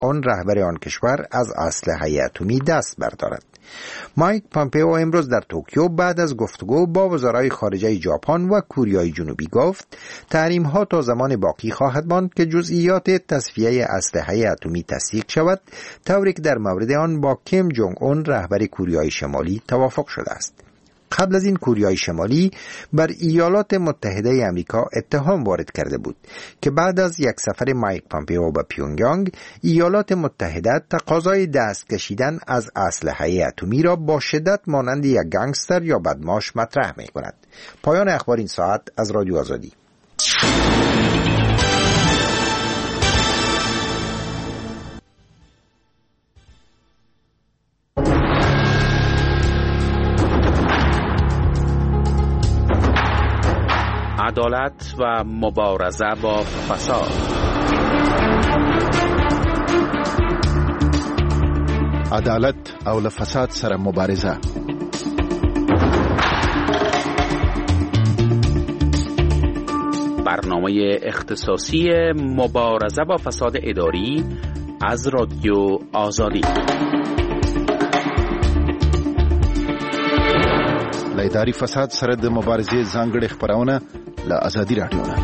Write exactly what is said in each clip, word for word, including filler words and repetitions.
آن رهبر آن کشور از اسلحه اتمی دست بردارد. مایک پامپئو امروز در توکیو بعد از گفتگو با وزرای خارجه ژاپن و کوریای جنوبی گفت تحریم ها تا زمان باقی خواهد ماند که جزئیات تصفیه اسلحه اتمی تصدیق شود، طوری که در مورد آن با کیم جونگ اون رهبر کوریای شمالی توافق شده است. قبل از این کوریای شمالی بر ایالات متحده آمریکا اتهام وارد کرده بود که بعد از یک سفر مایک پامپئو به پیونگیانگ، ایالات متحده تقاضای دست کشیدن از اسلحه اتمی را با شدت مانند یک گنگستر یا بدمعاش مطرح می کند. پایان اخبار این ساعت از رادیو آزادی. عدالت و مبارزه با فساد. عدالت او له فساد سره مبارزه. برنامه اختصاصی مبارزه با فساد اداری از رادیو آزادی. له اداري فساد سره د مبارزې ځانګړې خبرونه له آزادي رادیو نه.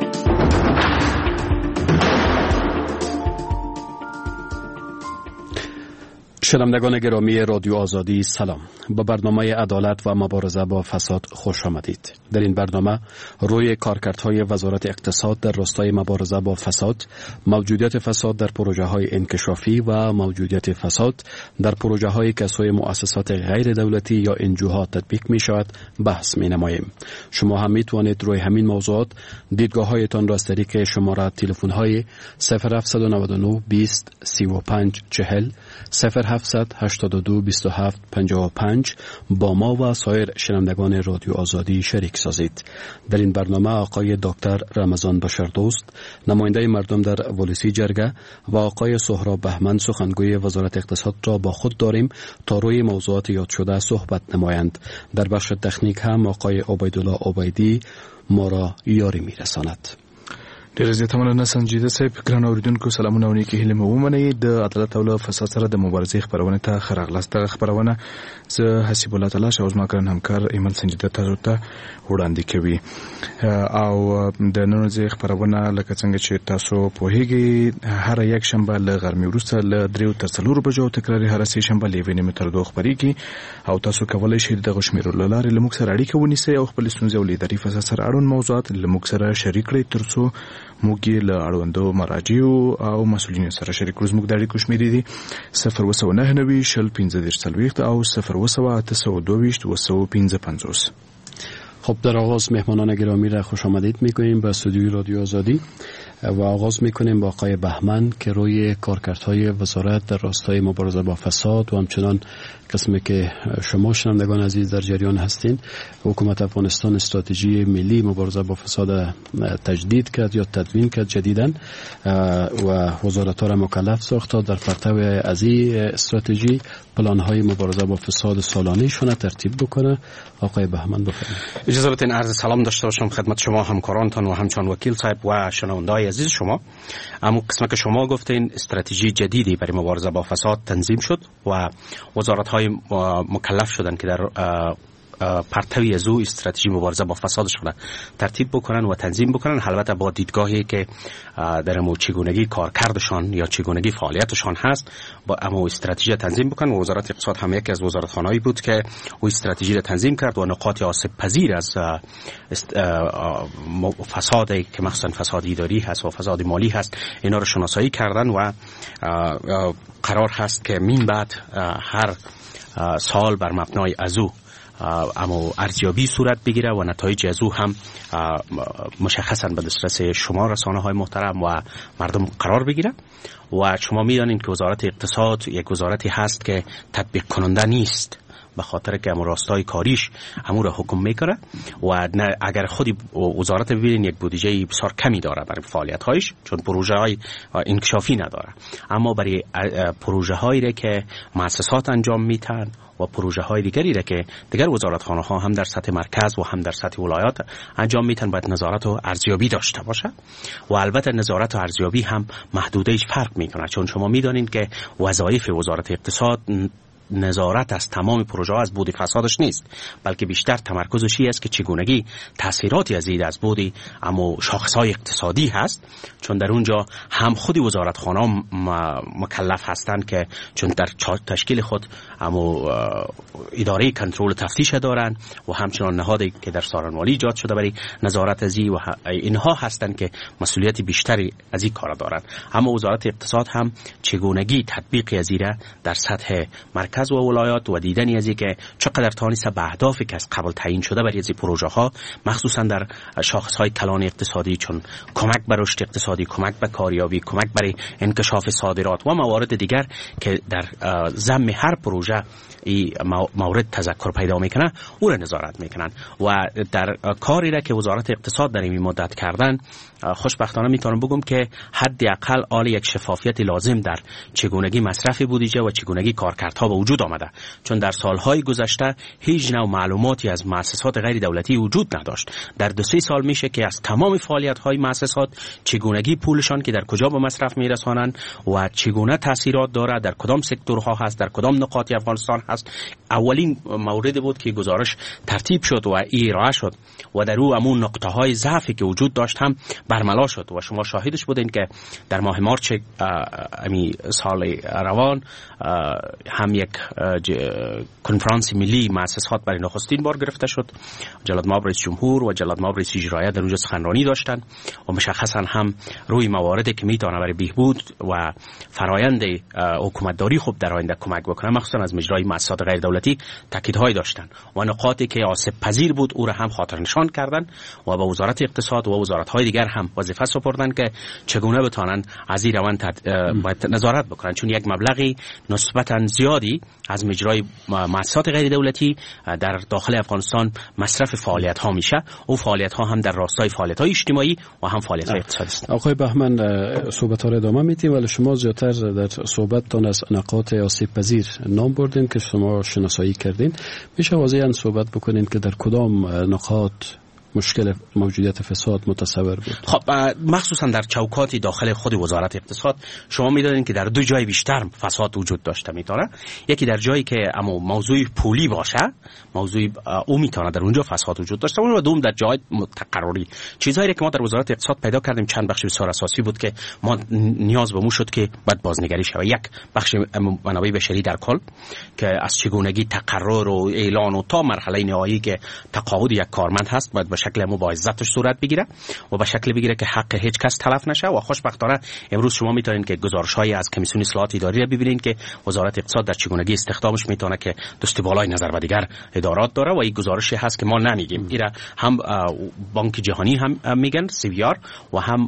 شنوندگان گرامی رادیو آزادی سلام. به برنامه عدالت و مبارزه با فساد خوش آمدید. در این برنامه روی کارکردهای وزارت اقتصاد در راستای مبارزه با فساد، موجودیت فساد در پروژه های انکشافی و موجودیت فساد در پروژه های که سوی مؤسسات غیر دولتی یا انجوها تطبیق می شود بحث می نماییم. شما هم می توانید روی همین موضوعات دیدگاه هایتان را از طریق شماره تلفن های صفر هفت نه نه بیست سی و پنج چهل صفر هفت هشت دو بیست و هفت پنجاه و پنج با ما و سایر شنوندگان رادیو آزادی شریک سازید. در این برنامه آقای دکتر رمضان بشردوست، نماینده مردم در ولسی جرگه، و آقای سهراب بهمن، سخنگوی وزارت اقتصاد را با خود داریم تا روی موضوعات یاد شده صحبت نمایند. در بخش تکنیک هم آقای عبیدالله عبیدی ما را یاری میرساند. ډیر زیاته مننه سنجیده صاحب. ګران اوریدونکو سلامونه او نیکی هیله مو ومنئ. د عدالت او له فساد سره د مبارزې خبرونه ته ښه راغلاست. دغه خبرونه زه حسیب الله تعالی او زما ګران همکار ایمل سنجیده تاسو ته وړاندې کوي. او د نن ورځې خبرونه لکه څنګه چې تاسو پوهیږئ هر یک شنبه له غرمې وروسته له دریو تر څلورو بجو تکراري هر سه شنبه له یوې نیمې تر دوه خبرېږي او تاسو کولی شئ دغه شمیرو له لارې له موږ سره اړیکه ونیسئ او خپل ستونزې او له اداري فساد سره اړوند موضوعات له موږ سره شریک کړئ تر څو موږ یې له اړوندو مراجعو او مسؤلینو سره شریک کړو. زموږ د اړیکو شمیرې دي صفر اوه سوه نهه نوي شل پنځه دېرش څلوېښت او صفر اوه سوه اته سوه دوه ویشت اوه سوه پنځه پنځوس. خب در آغاز مهمانان گرامی را خوش آمدید میگوییم به استودیوی رادیو آزادی و آغاز میکنیم با آقای بهمن که روی کارکردهای وزارت در راستای مبارزه با فساد و همچنان قسمی که شما شنوندگان عزیز در جریان هستین، حکومت افغانستان استراتژی ملی مبارزه با فساد تجدید کرد یا تدوین کرد جدیداً و وزارت‌ها را مکلف ساخت تا در پرتو از این استراتژی پلان‌های مبارزه با فساد سالانه‌شون ترتیب بکنه. آقای بهمن بفرمایید. اجازه بدین عرض سلام داشته باشم خدمت شما همکارانتان و همچنان وکیل صاحب و شنونده‌های عزیز شما. اما قسمت که شما گفتین استراتژی جدیدی برای مبارزه با فساد تنظیم شد و وزارت‌های مکلف شدن که در پرتوی از او استراتژی مبارزه با فسادش را ترتیب بکنن و تنظیم بکنن، البته با دیدگاهی که در مو چگونگی کارکردشان یا چگونگی فعالیتشان هست با اما استراتژی تنظیم بکنن. و وزارت اقتصاد هم یکی از وزارتخانه‌ای بود که او استراتژی را تنظیم کرد و نقاط آسیب پذیر از فسادی که مثلا فساد اداری هست و فساد مالی هست اینا رو شناسایی کردن و قرار هست که من بعد هر سال بر مبنای از او اما ارزیابی صورت بگیره و نتایج از او هم مشخصا به دسترس شما رسانه های محترم و مردم قرار بگیره. و شما میدانید که وزارت اقتصاد یک وزارتی هست که تطبیق کننده نیست به خاطر که امور راستای کاریش امور حکم میکنه و نه اگر خودی وزارت ببینین یک بودجه بسیار کمی داره برای فعالیت هایش، چون پروژه های انکشافی نداره، اما برای پروژه هایی که مؤسسات انجام میتن و پروژه های دیگری را که دیگر وزارتخانه ها هم در سطح مرکز و هم در سطح ولایات انجام میتن باید نظارت و ارزیابی داشته باشه. و البته نظارت و ارزیابی هم محدوده‌اش فرق میکنه، چون شما میدانید که وظایف وزارت اقتصاد نظارت از تمام پروژه ها از بود فسادش نیست، بلکه بیشتر تمرکزش است که چگونگی تاثیراتی از این از بودی اما شاخص های اقتصادی هست، چون در اونجا هم خودی وزارتخانه ها مکلف هستند که چون در تشکیل خود اما اداره کنترل تفتیش دارن و همچنان نهادی که در سارنوالی ایجاد شده برای نظارت از این و اینها هستند که مسئولیت بیشتری از این کار دارن. اما وزارت اقتصاد هم چگونگی تطبیق از این در سطح مرکز و ولایات و دیدنی از اینکه چقدر توانسته به اهدافی که از قبل تعیین شده برای این پروژه ها، مخصوصا در شاخص های کلان اقتصادی چون کمک به رشد اقتصادی، کمک به کاریابی، کمک برای انکشاف صادرات و موارد دیگر که در ضمن هر پروژه این مورد تذکر پیدا میکنه او را نظارت میکنن. و در کاری را که وزارت اقتصاد در این مدت کردن، خوشبختانه میتونم بگم که حداقل آل یک شفافیت لازم در چگونگی مصرف بودجه و چگونگی کارکردها به وجود آمده، چون در سالهای گذشته هیچ نوع معلوماتی از مؤسسات غیر دولتی وجود نداشت. در دو سه سال میشه که از تمام فعالیت‌های مؤسسات چگونگی پولشان که در کجا به مصرف میرسانند و چگونه تاثیرات داره، در کدام سکتورها هست، در کدام نقاط افغانستان هست. اولین مورد بود که گزارش ترتیب شد و ارائه شد و در او همون نقطه‌های ضعفی که وجود داشت هم برملا شد و شما شاهدش بودین که در ماه مارچ امی سال روان هم یک کنفرانس ملی مؤسسات برای نخستین بار گرفته شد. جلاد مآب رئیس جمهور و جلاد مآب رئیس اجرایی در اونجا سخنرانی داشتن و مشخصا هم روی مواردی که میتونه برای بهبود و فرایند حکومتداری خوب در آینده کمک بکنه، مخصوصا از مجرای مؤسسات غیر دولتی تاکیدهای داشتن و نقاطی که آسیب پذیر بود او را هم خاطر نشان کردن و با وزارت اقتصاد و وزارت‌های دیگر هم وظیفه سپردن که چگونه بتونن از این روند باید نظارت بکنن، چون یک مبلغی نسبتاً زیادی از مجرای مؤسسات غیر دولتی در داخل افغانستان مصرف فعالیت ها میشه. او فعالیت ها هم در راستای فعالیت های اجتماعی و هم فعالیت های اقتصادی است. آقای بهمن، صحبت ها را ادامه میدیم، ولی شما زیادتر در صحبتتان از نقاط آسیب پذیر نام بردین که شما شناسایی کردین. میشه واضحاً صحبت بکنین که در کدام نقاط مشکل موجودیت فساد متصور بود؟ خب مخصوصا در چوکاتی داخل خود وزارت اقتصاد شما می‌دانید که در دو جای بیشتر فساد وجود داشته میتونه. یکی در جایی که اما موضوع پولی باشه، موضوع او میتونه در اونجا فساد وجود داشته باشه، و دوم در جای تقرری. چیزهایی که ما در وزارت اقتصاد پیدا کردیم چند بخش بسیار اساسی بود که ما نیاز به مو شد که بعد بازنگری شه. یک بخش منابع بشری در کل که از چگونگی تقرر و اعلان و تا مرحله نهایی که تقاعد یک کارمند هست باید به شکل مبارزاتش صورت بگیره و به شکل بگیره که حق هیچ کس تلف نشه. و خوشبختانه امروز شما میتونید که گزارش‌های از کمیسیون اصلاحات اداری را ببینید که وزارت اقتصاد در چگونگی استخدامش میتونه که دست بالای نظر و دیگر ادارات داره و این گزارشی هست که ما نمیگیم. ایرا هم بانک جهانی هم میگن سی وی آر و هم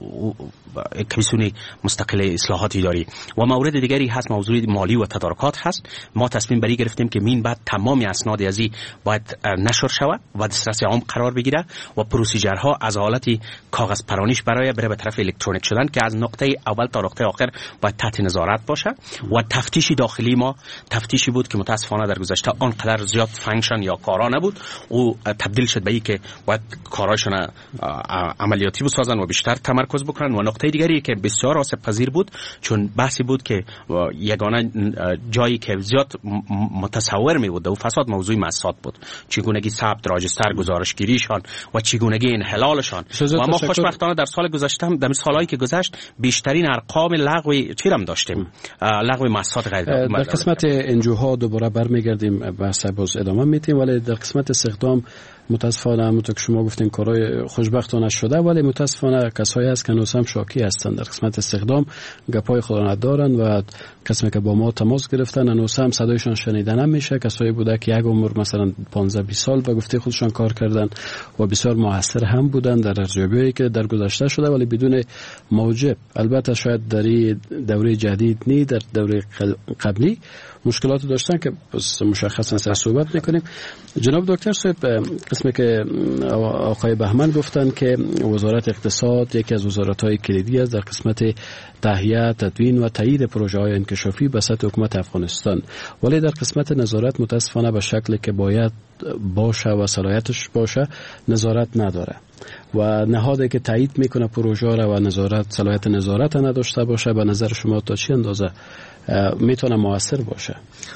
کمیسیون مستقل اصلاحات اداری. و مورد دیگری هست موضوع مالی و تدارکات هست. ما تصمیم بری گرفتیم که مین بعد تمام اسناد ازی باید نشر شود و دسترسی عام قرار بگیره و پروسیجرها از حالتی کاغذ پرانیش برای بره به طرف الکترونیک شدن که از نقطه اول تا نقطه آخر باید تحت نظارت باشه. و تفتیشی داخلی ما تفتیشی بود که متاسفانه در گذشته آنقدر زیاد فانکشن یا کارا نبود، او تبدیل شد به اینکه باید کاراشون عملیاتی بسازن و بیشتر تمرکز بکنن. و نقطه دیگری که بسیار آسیب پذیر بود چون بحثی بود که یگانه جایی که زیاد متصور می بود و فساد موضوع مؤسسات بود، چگونگی ثبت راجستر گزارشگیریشان و چگونگی انحلالشان. و ما خوشبختانه در سال گذشته هم در سالهایی که گذشت بیشترین ارقام لغو چیرم داشتیم، لغو مؤسسات غیر دولتی. در قسمت انجوها دوباره برمیگردیم، بحث باز ادامه میدیم، ولی در قسمت استخدام متاسفانه همونطور که شما گفتین کارهای خوشبختانه شده، ولی متاسفانه کسایی هست که هنوز هم شاکی هستند در قسمت استخدام، گپای خود ندارن و کسایی که با ما تماس گرفتن هنوز هم صدایشان شنیده نمیشه. کسایی بوده که یک عمر مثلا پانزده بیست سال به گفته خودشان کار کردن و بسیار موثر هم بودند در ارزیابی‌هایی که در گذشته شده، ولی بدون موجب. البته شاید در دوره جدید نی، در دوره قبلی مشکلات داشتن که مشخصا سر صحبت میکنیم. جناب دکتر صاحب، قسمی که آقای بهمن گفتن که وزارت اقتصاد یکی از وزارت‌های کلیدی است در قسمت تهیه، تدوین و تایید پروژه‌های انکشافی به سطح حکومت افغانستان، ولی در قسمت نظارت متاسفانه به شکلی که باید باشه و صلاحیتش باشه نظارت نداره و نهادی که تایید میکنه پروژه را و نظارت صلاحیت نظارت نداشته باشه، به نظر شما تا چه اندازه میتونه موثر باشه؟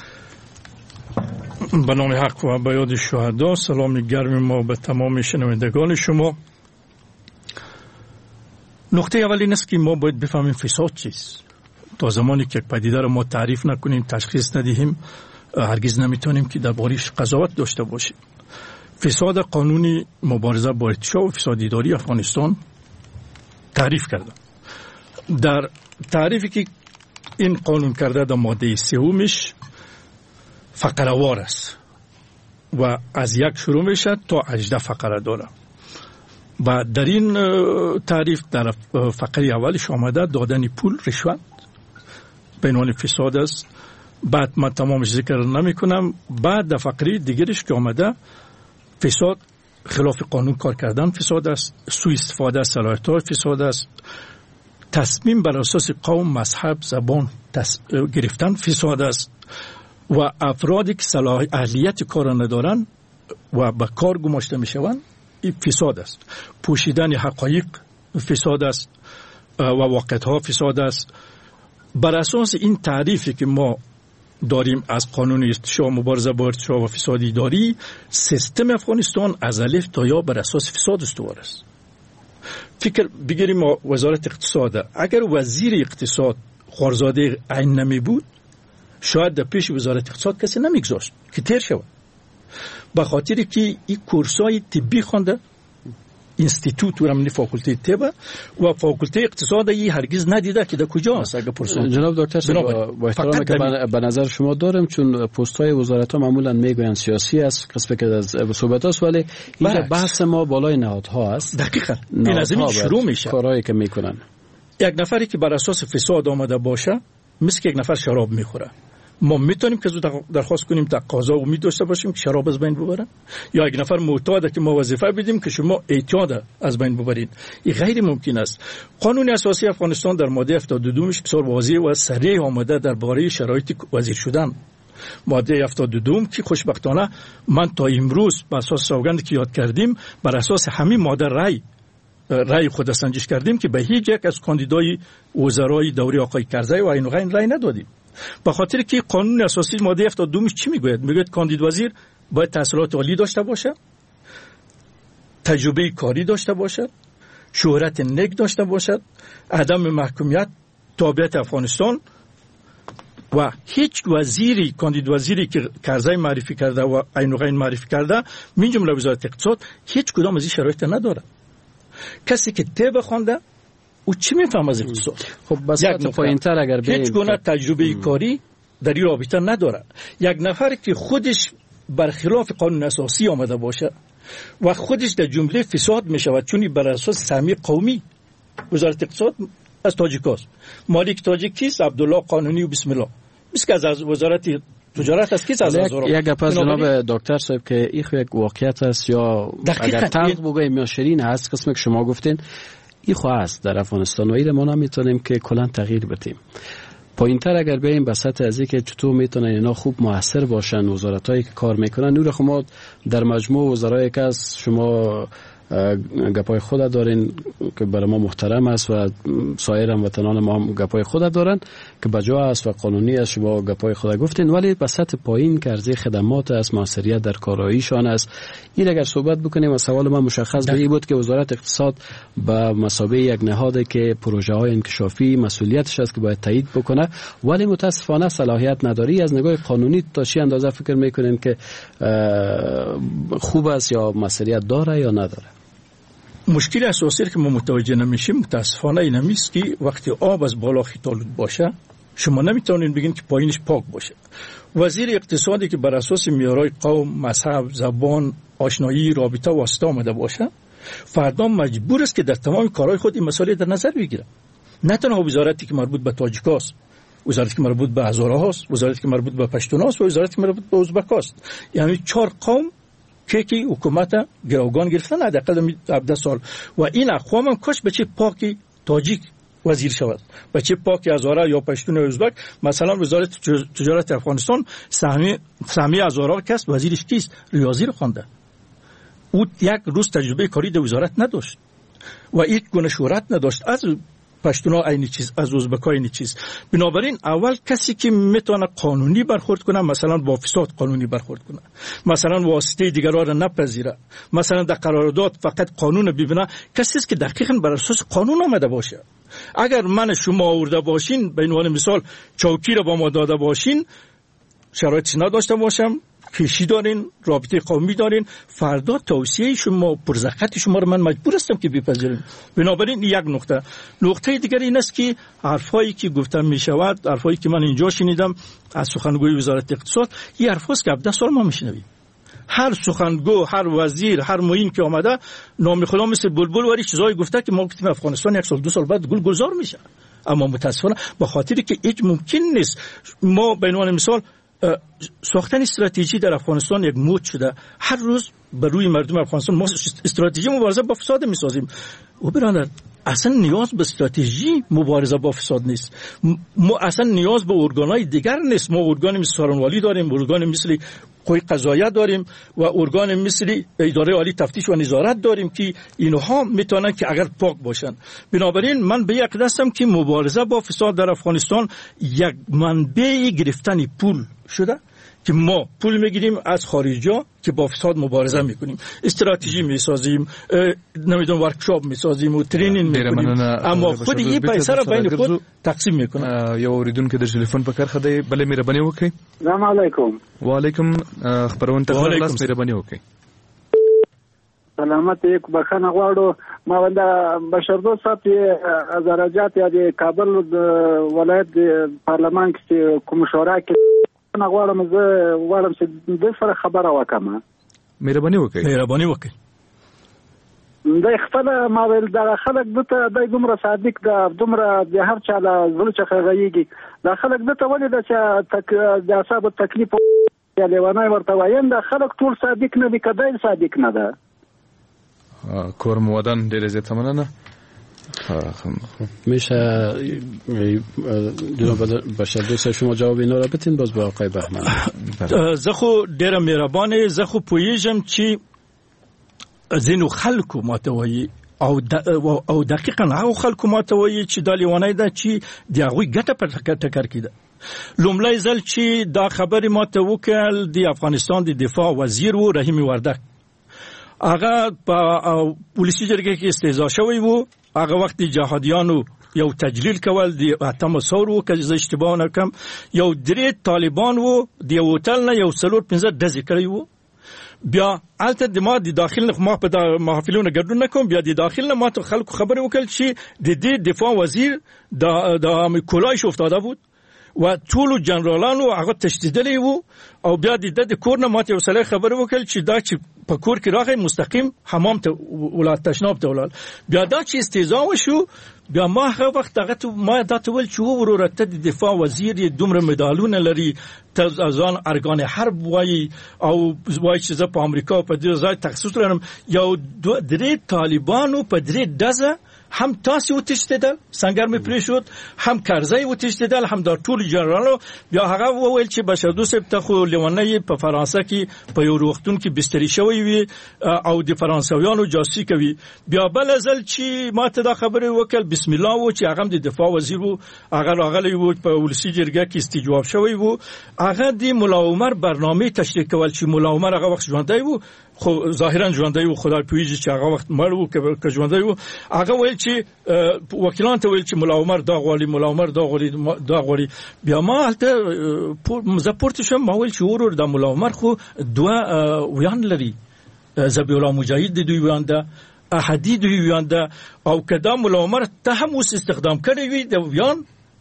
به نام حق و به یاد شهدا، سلام گرم ما به تمام شنوندگان شما. نقطه اول این است که ما باید بفهمیم فساد چیست. تا زمانی که یک پدیده را ما تعریف نکنیم، تشخیص ندهیم، هرگز نمیتونیم که درباره‌اش قضاوت داشته باشیم. فساد قانونی مبارزه با ارتشاء و فساد اداری افغانستان تعریف کرده. در تعریفی که این قانون کرده در ماده سومش فقره‌وار است و از یک شروع میشه تا هجده فقره داره. و در این تعریف در فقره اولش آمده دادن پول، رشوت به عنوان فساد است. بعد من تمامش ذکر نمی کنم. بعد در فقره دیگرش که آمده فساد خلاف قانون کار کردن فساد است، سوء استفاده از صلاحیت‌ها فساد است، تصمیم بر اساس قوم، مذهب، زبان گرفتن فساد است و افرادی که صلاح اهلیت کار ندارن و به کار گماشته میشوند این فساد است. پوشیدن حقایق فساد است و واقعیت‌ها فساد است. بر اساس این تعریفی که ما داریم از قانون ارتشاء، مبارزه با ارتشاء و فساد اداری، سیستم افغانستان از الف تا یا بر اساس فساد استوار است. فکر بگیریم وزارت اقتصاد، اگر وزیر اقتصاد خورزاده عین نمی بود شاید در پیش وزارت اقتصاد کسی نمیگذاشت که تیر شود، به خاطر که این کورسای طبی خونده، اینستیتوت و رمنی فاکولته طب و فاکولته اقتصاد ای هرگز ندیده که در کجا است. اگر پرسون جناب دکتر صاحب با احترامی که به نظر شما دارم، چون پست‌های وزارت‌ها معمولا میگویند سیاسی است، قسمت که از صحبت است، ولی اینجا بحث ما بالای نهادها است. دقیقاً این از این شروع میشه کارهایی که میکنن. یک نفری که بر اساس فساد آمده باشه مثل که یک نفر شراب میخوره، ما میتونیم که درخواست کنیم تقاضا امید داشته باشیم که شراب از بین ببرن، یا یک نفر معتاده که ما وظیفه بدیم که شما اعتیاد از بین ببرید؟ این غیر ممکن است. قانون اساسی افغانستان در ماده هفتاد و دو مش بسیار واضح و صریح آمده درباره شرایط وزیر شدن. ماده هفتاد و دو که خوشبختانه من تا امروز بر اساس سوگندی که یاد کردیم بر اساس همین ماده رای رای خود سنجش کردیم که به هیچ یک از کاندیدای وزرای دوره آقای کرزی و عین غین رای ندادیم، به خاطر که قانون اساسی ماده هفتاد و دو چی میگوید؟ میگوید کاندید وزیر باید تحصیلات عالی داشته باشد، تجربه کاری داشته باشد، شهرت نیک داشته باشد، عدم محکومیت، تابعیت افغانستان. و هیچ وزیری، کاندید وزیری که کرزی معرفی کرده و عین غین معرفی کرده من جمله وزارت اقتصاد هیچ کدام از این شرایط نداره. کسی که طب خوانده او چی میفهم از اقتصاد؟ خب بس پایین‌تر اگر به هیچ گونه تجربه کاری در این رابطه نداره. یک نفر که خودش برخلاف قانون اساسی آمده باشه و خودش در جمله فساد میشود، چون بر اساس سهمیه قومی وزارت اقتصاد از تاجیکاست، مالک تاجیکیست، عبدالله قانونی و بسم الله مثل که از وزارت تجارت است که از وزارت. یک گپ از جناب دکتر صاحب که این یک واقعیت است یا اگر تلخ بگویم یا شیرین هست، قسمی که شما گفتین این خواهد است در افغانستان و این ما نمیتونیم که کلان تغییر بدیم. پایین‌تر اگر بریم به سطح از اینکه چطور میتونن اینا خوب موثر باشن، وزارتایی که کار میکنن، نور خما در مجموع وزرایی که از شما گپای خود دارین که برای ما محترم است و سایر هموطنان ما هم گپای خود دارن که بجا است و قانونی است، شما گپای خود گفتین، ولی به سطح پایین که ارزی خدمات است، موثریت در کاراییشان است. این اگر صحبت بکنیم و سوال ما مشخص به این بود که وزارت اقتصاد به مثابه یک نهادی که پروژه های انکشافی مسئولیتش است که باید تایید بکنه، ولی متاسفانه صلاحیت نداری. از نگاه قانونی تا چه اندازه فکر میکنین که خوب است یا مسئولیت داره یا نداره؟ مشکل اساسی که ما متوجه نمیشیم متاسفانه این است که وقتی آب از بالا خیتالود باشه شما نمیتونین بگین که پایینش پاک باشه. وزیر اقتصادی که بر اساس معیارهای قوم، مذهب، زبان، آشنایی، رابطه و واسطه آمده باشه، فردا مجبور است که در تمام کارهای خود این مسائل در نظر بگیره. نه تنها وزارتی که مربوط به تاجیکاست، وزارتی که مربوط به هزاره هاست، وزارتی که مربوط به پشتون هاست و وزارتی که مربوط به ازبک هاست. یعنی چهار قوم که که حکومت گروگان گرفتن حداقل هفده سال و این اقوام هم کاش بچه پاکی تاجیک وزیر شود، بچه پاکی هزاره یا پشتون یا ازبک. مثلا وزارت تجارت افغانستان سهمی سهمی هزاره کس وزیرش کیست؟ ریاضی رو خوانده. او یک روز تجربه کاری در وزارت نداشت و هیچ گونه شهرت نداشت. از پشتونا اینی چیز، از ازبک‌ها اینی چیز. بنابراین اول کسی که میتونه قانونی برخورد کنه، مثلا با فساد قانونی برخورد کنه، مثلا واسطه دیگرها را نپذیره، مثلا در قرارداد فقط قانون ببینه، کسی است که دقیقاً بر اساس قانون آمده باشه. اگر من شما آورده باشین، به عنوان مثال چوکی را با ما داده باشین، شرایطی نداشته باشم، کشی دارین، رابطه قومی دارین، فردا توصیه شما، پرزخط شما رو من مجبور هستم که بپذیرین. بنابراین یک نقطه. نقطه دیگر این است که حرفایی که گفتم می شود، حرفایی که من اینجا شنیدم از سخنگوی وزارت اقتصاد، این حرفاست که هفده سال ما میشنویم. هر سخنگو، هر وزیر، هر معین که آمده نام خدا مثل بلبل وری چیزایی گفته که ما گفتیم افغانستان یک سال دو سال بعد گل گلزار میشه. اما متاسفانه به خاطری که هیچ ممکن نیست ما به عنوان مثال ساختن استراتژی در افغانستان یک مود شده. هر روز بر روی مردم افغانستان ما استراتژی مبارزه با فساد میسازیم. و برادر اصلا نیاز به استراتژی مبارزه با فساد نیست. ما اصلا نیاز به ارگان‌های دیگر نیست. ما ارگان مثل سارنوالی داریم، ارگان مثل قوه قضاییه داریم و ارگان مثل اداره عالی تفتیش و نظارت داریم که اینها میتونن که اگر پاک باشن. بنابراین من به یک دستم که مبارزه با فساد در افغانستان یک منبع گرفتن پول شده که ما پول میگیریم از خارجا که با فساد مبارزه میکنیم، استراتژی میسازیم، نمیدونم ورکشاپ میسازیم و ترینینگ میکنیم، اما خود این پیسه را بین خود تقسیم میکنن. یو اوریدونکو د ټلیفون په کار خدای بلې مهرباني وکړئ. السلام علیکم. وعلیکم خبرونه ته خلاص مهرباني وکړئ. سلامت یک بخښنه غواړو. ما ونده بشردوست صاحب از درجات یا د کابل ولایت پارلمان کې کوم شورا کې نه غواړم زه غواړم چې د سره خبره وکم. مهرباني وکړئ. مهرباني وکړئ. د خپل ما ول د خلک دته د دومره صادق د دومره د هر چا له زړه څخه غيږي د خلک دته ولې د تک د اصحاب تکلیف یا لیوانای ورته وایم د خلک ټول صادق نه دي، کدی صادق نه ده. کور مودن ډېر زیات مننه. میشه جناب بشردوست شما جواب اینا را بتین باز با آقای بهمن؟ زه خو ډېر مهربانه، زه خو پوهیږم چې ځینو خلکو ماته وایي او او دقیقاً هغه خلکو ماته وایي چې دا لیوانای ده چې د هغوی ګټه په ټکر کې ده. لومړی ځل چې دا خبرې ماته وکړل د افغانستان د دفاع وزیر و رحیم وردک، هغه په پولیسي جرګه کې استهزا شوی و. هغه وخت جهادیانو یو تجلیل کول د اتم ثور و که زه اشتباه نکم، یو درې طالبان و د یو هوټل نه یو څلور پنځه ډزې کړی و. بیا البته د ما د داخل نه ما په محافلونو ګډون نکوم، بیا د داخل نه ما ته خلکو خبرې وکړل چې د دې دفاع وزیر د د کولایش افتاده بود و ټول جنرالانو هغه تشدیدلی وو. او بیا د د کور نه ماته وسله خبرې وکړل چې دا چې په کور کې راغی مستقیم حمام ته ولایت تشناب ته ولال. بیا دا چې استهزاء وشو، بیا ما هغه وخت هغه ما دا ته ول چې وروره ته د دفاع وزیر دومره مدالونه لري، ته ځان ارګان حرب وایي او وایي چې زه په امریکا په دې ځای تخصص لرم. یو درې طالبانو په درې ډزه هم تاسو وتشتدل، سنگر می پری شد، هم کرزی وتشتدل، هم در طول جنرالو. بیا هغه وویل چې بشردوست ته خو لیوانای په فرانسه کې په یو وختون کې بستری شوی وي او د فرانسویانو جاسوسي کوي. بیا بل ځل چې ما ته دا خبره وکړ بسم الله و چې هغه د دفاع وزیر وو، هغه راغلی وو په ولسی جرګه کې استجواب شوی وو. هغه د مولا عمر برنامه تشریح کول چې مولا عمر هغه وخت ژوندی وو، خو ظاهرا ژوندی وو، خدای پوهیږي چې هغه وخت مړ وو که ژوندی وو. هغه ویل چې وکیلان ته ویل چې مولا عمر دا غواړي، مولا عمر دا غواړي دا غواړي. بیا ما هلته زه پورته شم، ما ویل چې ورور د مولا عمر خو دوه ویان لري، ذبیح الله مجاهد د دوی ویان ده، احدی دوی ویان ده، او کدا مولا عمر ته هم اوس استخدام کړی وي د ویان د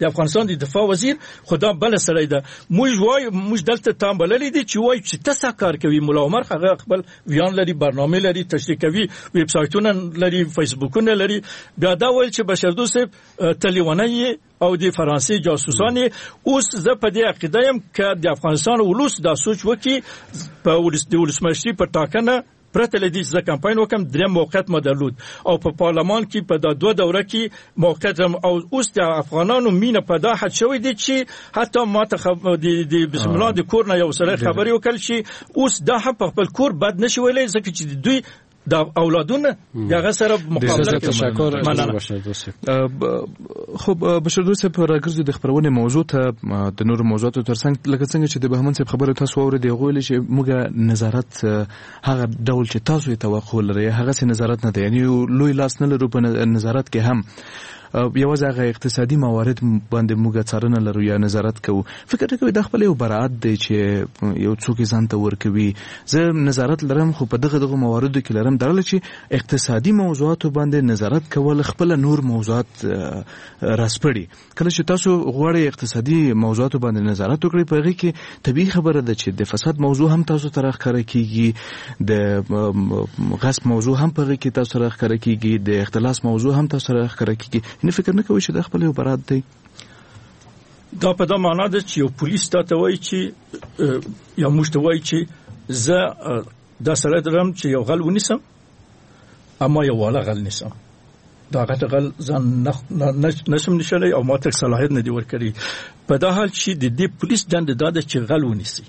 د افغانستان د دفاع وزیر خدا بل سړی ده موږ وای موږ دلته تام بللې دي چې وای چې تاسو کار کوي مولا عمر هغه خپل ویان لري برنامه لري تشریح کوي ویب سایټونه لري فیسبوکونه لري بیا دا وایي چې بشردوست تلیوانی او د فرانسې جاسوسان اوس زه په دې عقیده یم چې د افغانستان ولوس دا سوچ وکي په ولس د ولسمشري په ټاکنه پرته لدی چې کمپاین وکم درې موقعیت مدلود او په پارلمان کې په د دوه دوره کې موقعیت او اوس د افغانانو مینه په دا حد شوې دي چې حتی ما ته د بسم الله د کور نه یو سره خبري وکړ چې اوس دا په خپل کور بد نشي ویلې ځکه چې دوی دا اولادونه یغه سره مقابله تشکر خب بشردوست پر راګرځي د خبرونه موضوع ته د نور موضوعاتو ترڅنګ لکه څنګه چې د بهمن صاحب خبره تاسو اورئ دی غوړي چې موږ نظارت هغه ډول چې تاسو یې توقع لرئ هغه سي نظارت نه دی یعنی لوی لاس نه لرو په نظارت کې هم یوازې هغه اقتصادي موارد باندې موږ څارنه لرو یا نظارت کوو فکر کوي د خپل یو برائت دی چې یو څوک ځان ته ورکوي زه نظارت لرم خو په دغه دغه مواردو کې لرم درل چې اقتصادي موضوعاتو باندې نظارت کول خپل نور موضوعات راسپړي کله چې تاسو غواړئ اقتصادي موضوعاتو باندې نظارت وکړئ په هغه کې طبيعي خبره ده چې د فساد موضوع هم تاسو ته راخره کیږي د غصب موضوع هم په هغه کې تاسو راخره کیږي د اختلاس موضوع هم تاسو راخره کیږي نه فکر نه کوي چې د خپل یو برات دی دا په دا معنا ده چې یو پولیس ته وایي چې یا موږ ته وایي چې زه دا سره درم چې یو غل ونیسم اما یو والا غل نیسم دا غټ غل ځان نشم نشلای او ما ته صلاحیت نه دی ورکړي په دا حال چې د دې پولیس دند داده چې غل ونیسي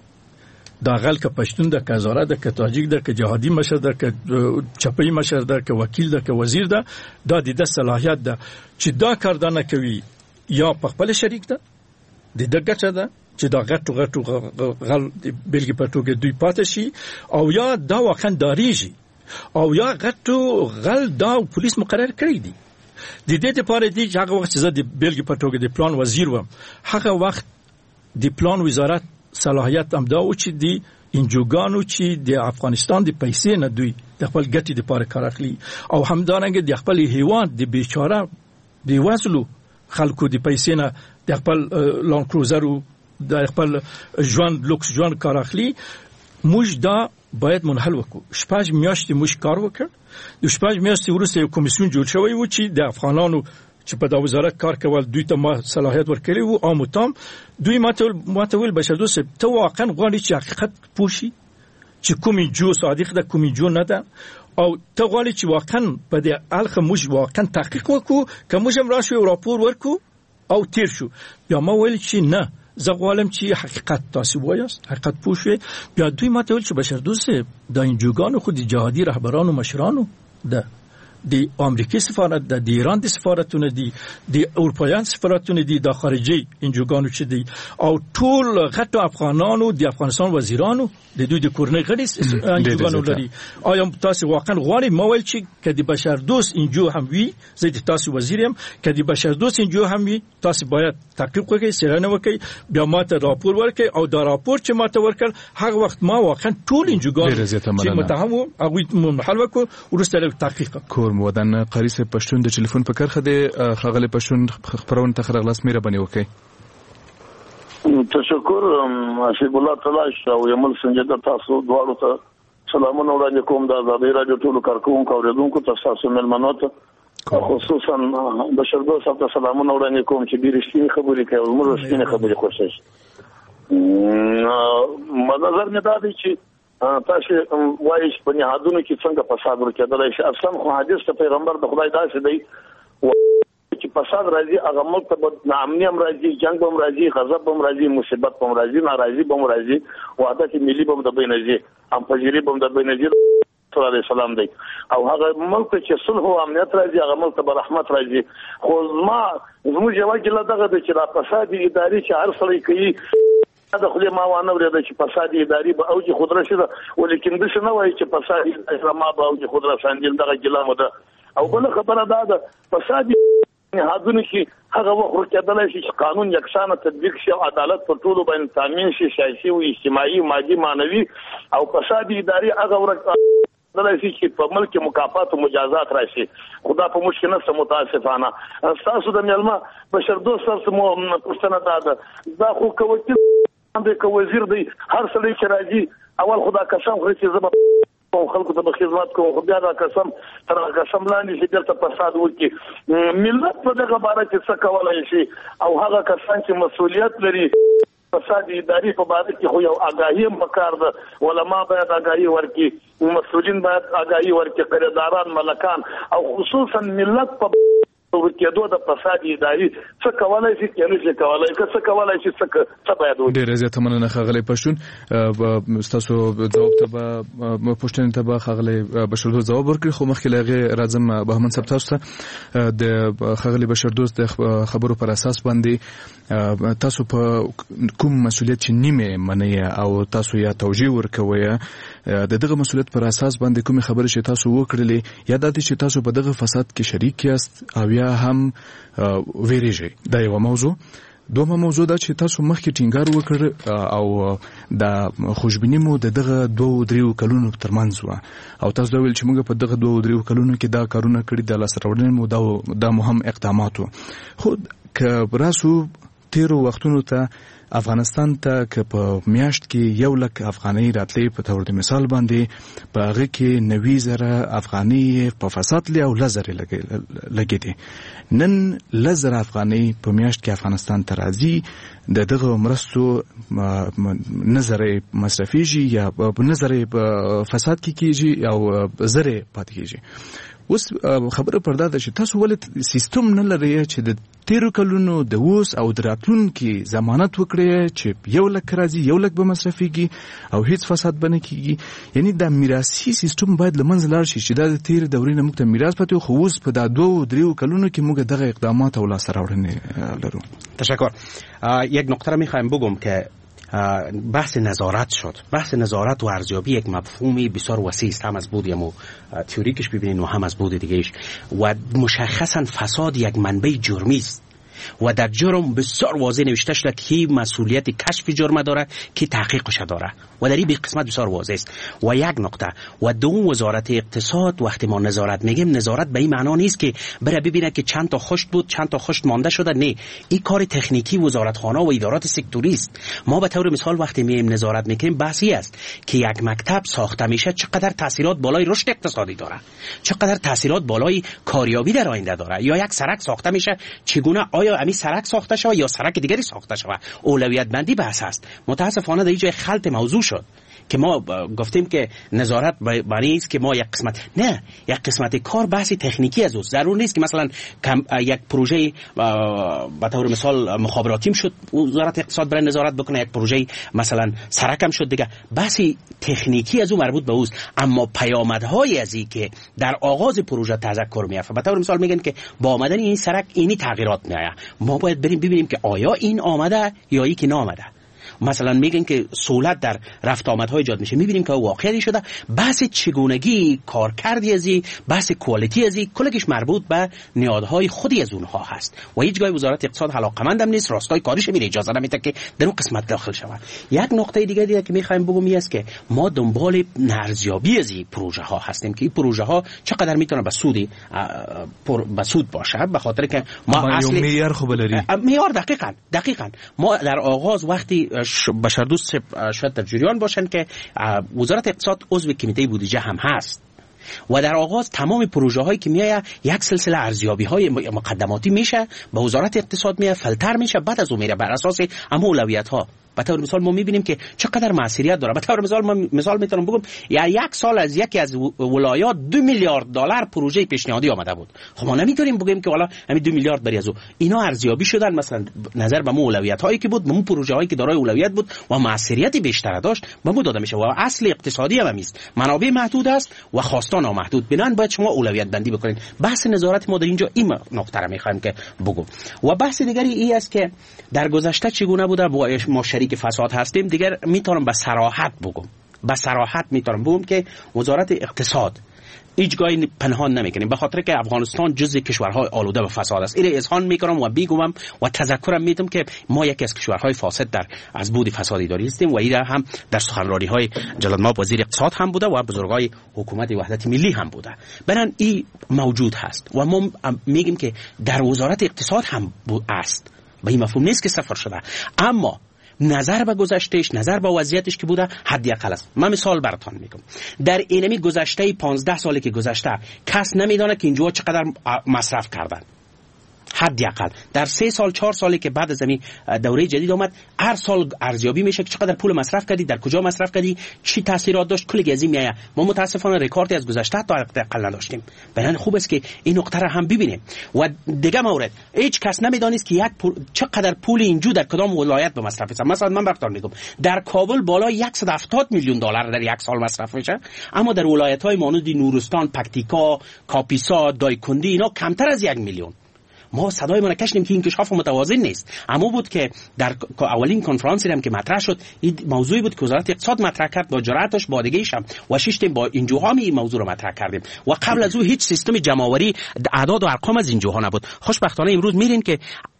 دا غل که پښتون ده که زاره ده که تاجیک ده که جهادي مشر ده که چپی مشر ده که وکیل ده که وزیر ده دا د دې صلاحیت ده چې دا کار نه کوي یا په خپل شریک ده د دې ګټه ده چې دا غټو غټو غل بلګي په توګه دوی پاتې شي او یا دا واقعا داریږي او یا غټو غل دا پولیس مقرر کړی دي د دې لپاره دي چې هغه وخت چې زه د بلګي په توګه د پلان وزیر وم هغه وخت د پلان وزارت صلاحیت هم دا و چې دی انجوګانو چې د افغانستان د پیسې نه دوی د خپل ګټې لپاره کار اخلي او همدارنګه د خپل هیواد د بیچاره د وسلو خلکو د پیسې نه د خپل لان کروزرو د خپل ژوند لوکس ژوند کار اخلي موږ دا باید منحل وکړو شپږ میاشتې موږ کار وکړ د شپږ میاشتې وروسته یو کمیسیون جوړ شوی و چې د افغانانو چې په دا وزارت کار کول دوی ته ما صلاحیت ورکړي وو او متام دوی ماته ماته ویل بشردوست ته واقعا غواړي چې حقیقت پوښي چې کومي جو صادق ده کومي جو نه ده او ته غواړي چې واقعا په دې الخ موږ واقعا تحقیق وکړو که موږ هم راشو او راپور ورکو او تیر شو بیا ما ویل چې نه زه غواړم چې حقیقت تاسو وایاست حقیقت پوښي بیا دوی ماته ویل چې بشردوست دا انجوګانو خو د جهادي رهبرانو مشرانو ده د امریکای سفارت د ایران د سفارتونه دي د اروپایان سفارتونه دي د خارجي انجوګانو چې دي او ټول غټو افغانانو د افغانستان وزیرانو د دوی د کورنۍ غړي انجوګانو لري آیا تاسو واقعا غواړئ مویل چې کدي بشردوست انجو هم وي زه د تاسو وزیرم کدي بشردوست انجو هم وي تاسو باید تحقیق وکړئ څېړنه وکړئ بیا ماته راپور ورکړئ او دا راپور چې ماته ورکړ هغه وخت ما واقعا ټول انجوګانو چې متهم وو هغه منحل وکړو ورسته تحقیق کور مودن قاری صاحب پښتون د ټلیفون په کرخه د خغل پښتون خبرونه تخرغ لاس میره بنی وکي تشکر حسب الله تعالی او یمل سنجده تاسو دواړو ته سلامونه وړاندې کوم د آزادۍ راډیو ټولو کارکونکو او اوریدونکو تاسو ملمنو ته خصوصا بشردوست ته سلامونه وړاندې کوم چې ډېر رښتینی خبرې کوي موږ رښتینی خبرې خوښش منظر نه دا دی چې تاسو وایي چې په نهادونو کې څنګه فساد ورکېدلی شي اصلا خو حدیث ته پیغمبر د خدای داسې دی چې فساد راځي هغه ملک ته ناامني هم راځي جنګ هم راځي غضب هم راځي مصیبت هم راځي ناراضي هم راځي وحدت ملي هم د بین راځي هم فجری هم د بین راځي صلی الله علیه وسلم دی او هغه ملک چې صلح او امنیت راځي هغه ملک ته رحمت راځي خو ما زموږ یو ځل دغه چې را فساد اداري چې هر څړی کوي دا خو ما وانه ورته چې فساد اداري به او چې خضره شي ولیکن د څه نه وایي چې فساد اسلام به او چې خضره سانجل دغه ګلامه ده او بل خبره ده د فساد نهادونو کې هغه وخت ورکېدلی شي چې قانون یکسانه تطبیق شي او عدالت په ټولو باندې تامین شي سیاسي او اجتماعي مادي معنوي او فساد اداري هغه ورک دلایي چې په ملک مکافات او مجازات راشي. خدا په مشکل نه متاسفانه تاسو د میلمه بشر دوست سره مو پښتنه ده دا خو کوي باندې کو وزیر دی هر سړی چې راځي اول خدا قسم خوري چې زما او خلکو ته خدمت کوم خو بیا دا قسم تر قسم لاندې چې درته فساد وکړي. ملت په دغه باره کې څه کولای شي او هغه کسان چې مسؤلیت لري فساد اداري په باره کې خو یو آگاهي هم پکار ده. علما باید آگاهي ورکړي، مسؤلین باید آگاهي ورکړي، قراردادان ملکان او خصوصا ملت په ورکېدو د فساد اداري څه کولای شي کنه چې کولای څه کولای شي څه څه باید وي. ډېر زیات مننه خغلی پښتون. تاسو جواب ته به پښتون ته به خغلی بشردوست جواب ورکړي خو مخکې لغه راځم بهمن صاحب تاسو ته د خغلی بشردوست د خبرو پر اساس باندې تاسو په کوم مسؤلیت چې نیمه منی او تاسو یا توجیه ورکوي د دغه مسؤلیت پر اساس باندې کوم خبره چې تاسو وکړلې یا د دې چې تاسو په دغه فساد کې شریک یاست او یا هم ویریږي. دا یو موضوع. دومره موضوع دا چې تاسو مخکې ټینګار وکړ او د خوشبینی مو د دغه دوه دریو کلونو ترمنځ و او تاسو دا ویل چې موږ په دغه دوه دریو کلونو کې دا کارونه کړی د لاس راوړنې مو دا د مهم اقدامات وو. خو که راسو تیرو وختونو ته افغانستان ته که په میاشت کې یو لک افغانۍ راتلې په تور د مثال باندې په هغه کې نوي زره افغانۍ په فساد لی او لزر لګېدې. نن لزر افغانۍ په میاشت کې افغانستان ته راځي د دغه مرستو نظر مصرفيږي یا نظر فساد کې کیږي او زره پاتې کیږي. اوس خبره پردا ده چې تاسو ولې سیستم نه لرئ چې د تیرو کلونو د اوس او د راتلونکي ضمانت وکړي چې یو لک راځي یو لک به مصرفيږي او هیڅ فساد بنه کیږي. یعنی د میراثي سیستم باید لمنځه لاړ شي چې د تیر دورې نه موږ ته میراث پاتې خو اوس په دا دوه دریو کلونو کې موږ دغه اقدامات او لاس راوړنې لرو. تشکر. یک نکته را میخوایم بگم که بحث نظارت شد. بحث نظارت و ارزیابی یک مفهومی بسیار وسیع است، هم از بود یا تئوریکش ببینین و هم از بود دیگهش و مشخصا فساد یک منبع جرمی است و در جرم بسیار واضح نوشته شده که مسئولیت کشف جرم داره که تحقیقش داره و در این قسمت بسیار واضح است. و یک نکته و دوم وزارت اقتصاد وقتی ما نظارت میگیم نظارت به این معنا نیست که بره ببینه که چند تا خشت بود چند تا خشت مانده شده، نه، این کار تکنیکی وزارتخانه و ادارات سکتوری است. ما به طور مثال وقتی میایم نظارت میکنیم بحثی است که یک مکتب ساخته میشه چقدر تاثیرات بالای رشد اقتصادی داره، چقدر تاثیرات بالای کاریابی در آینده داره، یا یک سرک ساخته میشه چگونه آیا همین سرک ساخته شود یا سرک دیگری ساخته شود. اولویت بندی بحث است. متاسفانه در اینجا خلط موضوع شد که ما گفتیم که نظارت برای است که ما یک قسمت نه یک قسمت کار بحثی تکنیکی از اوست. ضرور نیست که مثلا یک پروژه به طور مثال مخابراتی شد وزارت اقتصاد برای نظارت بکنه، یک پروژه مثلا سرکم شد دیگه بحثی تکنیکی از او مربوط به اوست. اما پیامدهای از این که در آغاز پروژه تذکر میافته، به طور مثال میگن که با آمدن این سرک اینی تغییرات میآید، ما باید بریم ببینیم که آیا این آمده یا ای که نامده. مثلا میگن که سهولت در رفت آمدهای ایجاد میشه، میبینیم که واقعی شده. بحث چگونگی کارکردی ازی، بحث کوالیتی ازی کلش مربوط به نیازهای خودی از اونها هست و هیچ جای وزارت اقتصاد علاقمندم نیست، راستای کاریش میره اجازه نمیده که در اون قسمت داخل شود. یک نکته دیگه دیگه که میخوایم بگم است که ما دنبال ارزیابی ازی پروژه ها هستیم که این پروژه ها چقدر میتونه به سودی به سود باشه، به خاطر که ما اصل معیار خوب لري. معیار دقیقاً دقیقاً ما در آغاز وقتی بشردوست شاید در جریان باشن که وزارت اقتصاد عضو کمیته بودجه هم هست و در آغاز تمام پروژه هایی که میاد یک سلسله ارزیابی های مقدماتی میشه به وزارت اقتصاد میاد فلتر میشه، بعد از اون میره بر اساس هم اولویت ها. به طور مثال ما میبینیم که چقدر موثریت داره. به طور مثال من مثال میتونم بگم یا یک سال از یکی از ولایات دو میلیارد دلار پروژه پیشنهادی آمده بود. خب ما نمیتونیم بگیم که والا همین دو میلیارد بری از او. اینا ارزیابی شدن مثلا نظر به اولویت هایی که بود، به پروژه هایی که دارای اولویت بود و موثریت بیشتر داشت به مو داده میشه و اصل اقتصادی هم است. منابع محدود است و خواستان نامحدود، بنان باید شما اولویت بندی بکنید. بحث نظارت ما در اینجا این نکته رو میخوایم که بگم. و بحث دیگری این است که در گذشته چگونه بوده ما که فساد هستیم. دیگر میتونم به صراحت بگم، به صراحت میتونم بگم که وزارت اقتصاد هیچ گاهی پنهان نمیکنیم، به خاطر که افغانستان جزء کشورهای آلوده به فساد است. این اذعان میکنم و میگم و تذکرم میدم که ما یکی از کشورهای فاسد در از بود فسادی داری هستیم و این هم در سخنرانی های جلال‌مآب وزیر اقتصاد هم بوده و بزرگای حکومت وحدت ملی هم بوده. برن این موجود هست و ما میگیم که در وزارت اقتصاد هم است و این مفهوم نیست که صفر شده، اما نظر به گذشتهش، نظر به وضعیتش که بوده حدی اقل است. من مثال براتون میگم. در اینمی گذشته پانزده سالی که گذشته کس نمیدونه که اینجا چقدر مصرف کردن. حدی اقل در سه سال چهار سالی که بعد از این دوره جدید آمد هر سال ارزیابی میشه که چقدر پول مصرف کردی، در کجا مصرف کردی، چی تاثیرات داشت، کلی از این میایه. ما متاسفانه رکوردی از گذشته تا اقل نداشتیم. بنابراین خوب است که این نقطه را هم ببینیم. و دیگه مورد، هیچ کس نمیدانست که یک پول چقدر پول اینجا در کدام ولایت به مصرف است. مثلا من براتون میگم در کابل بالای صد و هفتاد میلیون دلار در یک سال مصرف میشه، اما در ولایت‌های مانند نورستان، پکتیکا، کاپیسا، دایکندی اینا کمتر از یک میلیون. ما صدای ما کشیدیم که این انکشاف متوازن نیست. اما بود که در اولین کنفرانسی هم که مطرح شد این موضوعی بود که وزارت اقتصاد مطرح کرد با جرأتش با دیگه‌ایش هم و شیشتیم با این جوها این موضوع رو مطرح کردیم و قبل از او هیچ سیستم جمع‌آوری اعداد و ارقام از این جوها نبود. خوشبختانه امروز میرین که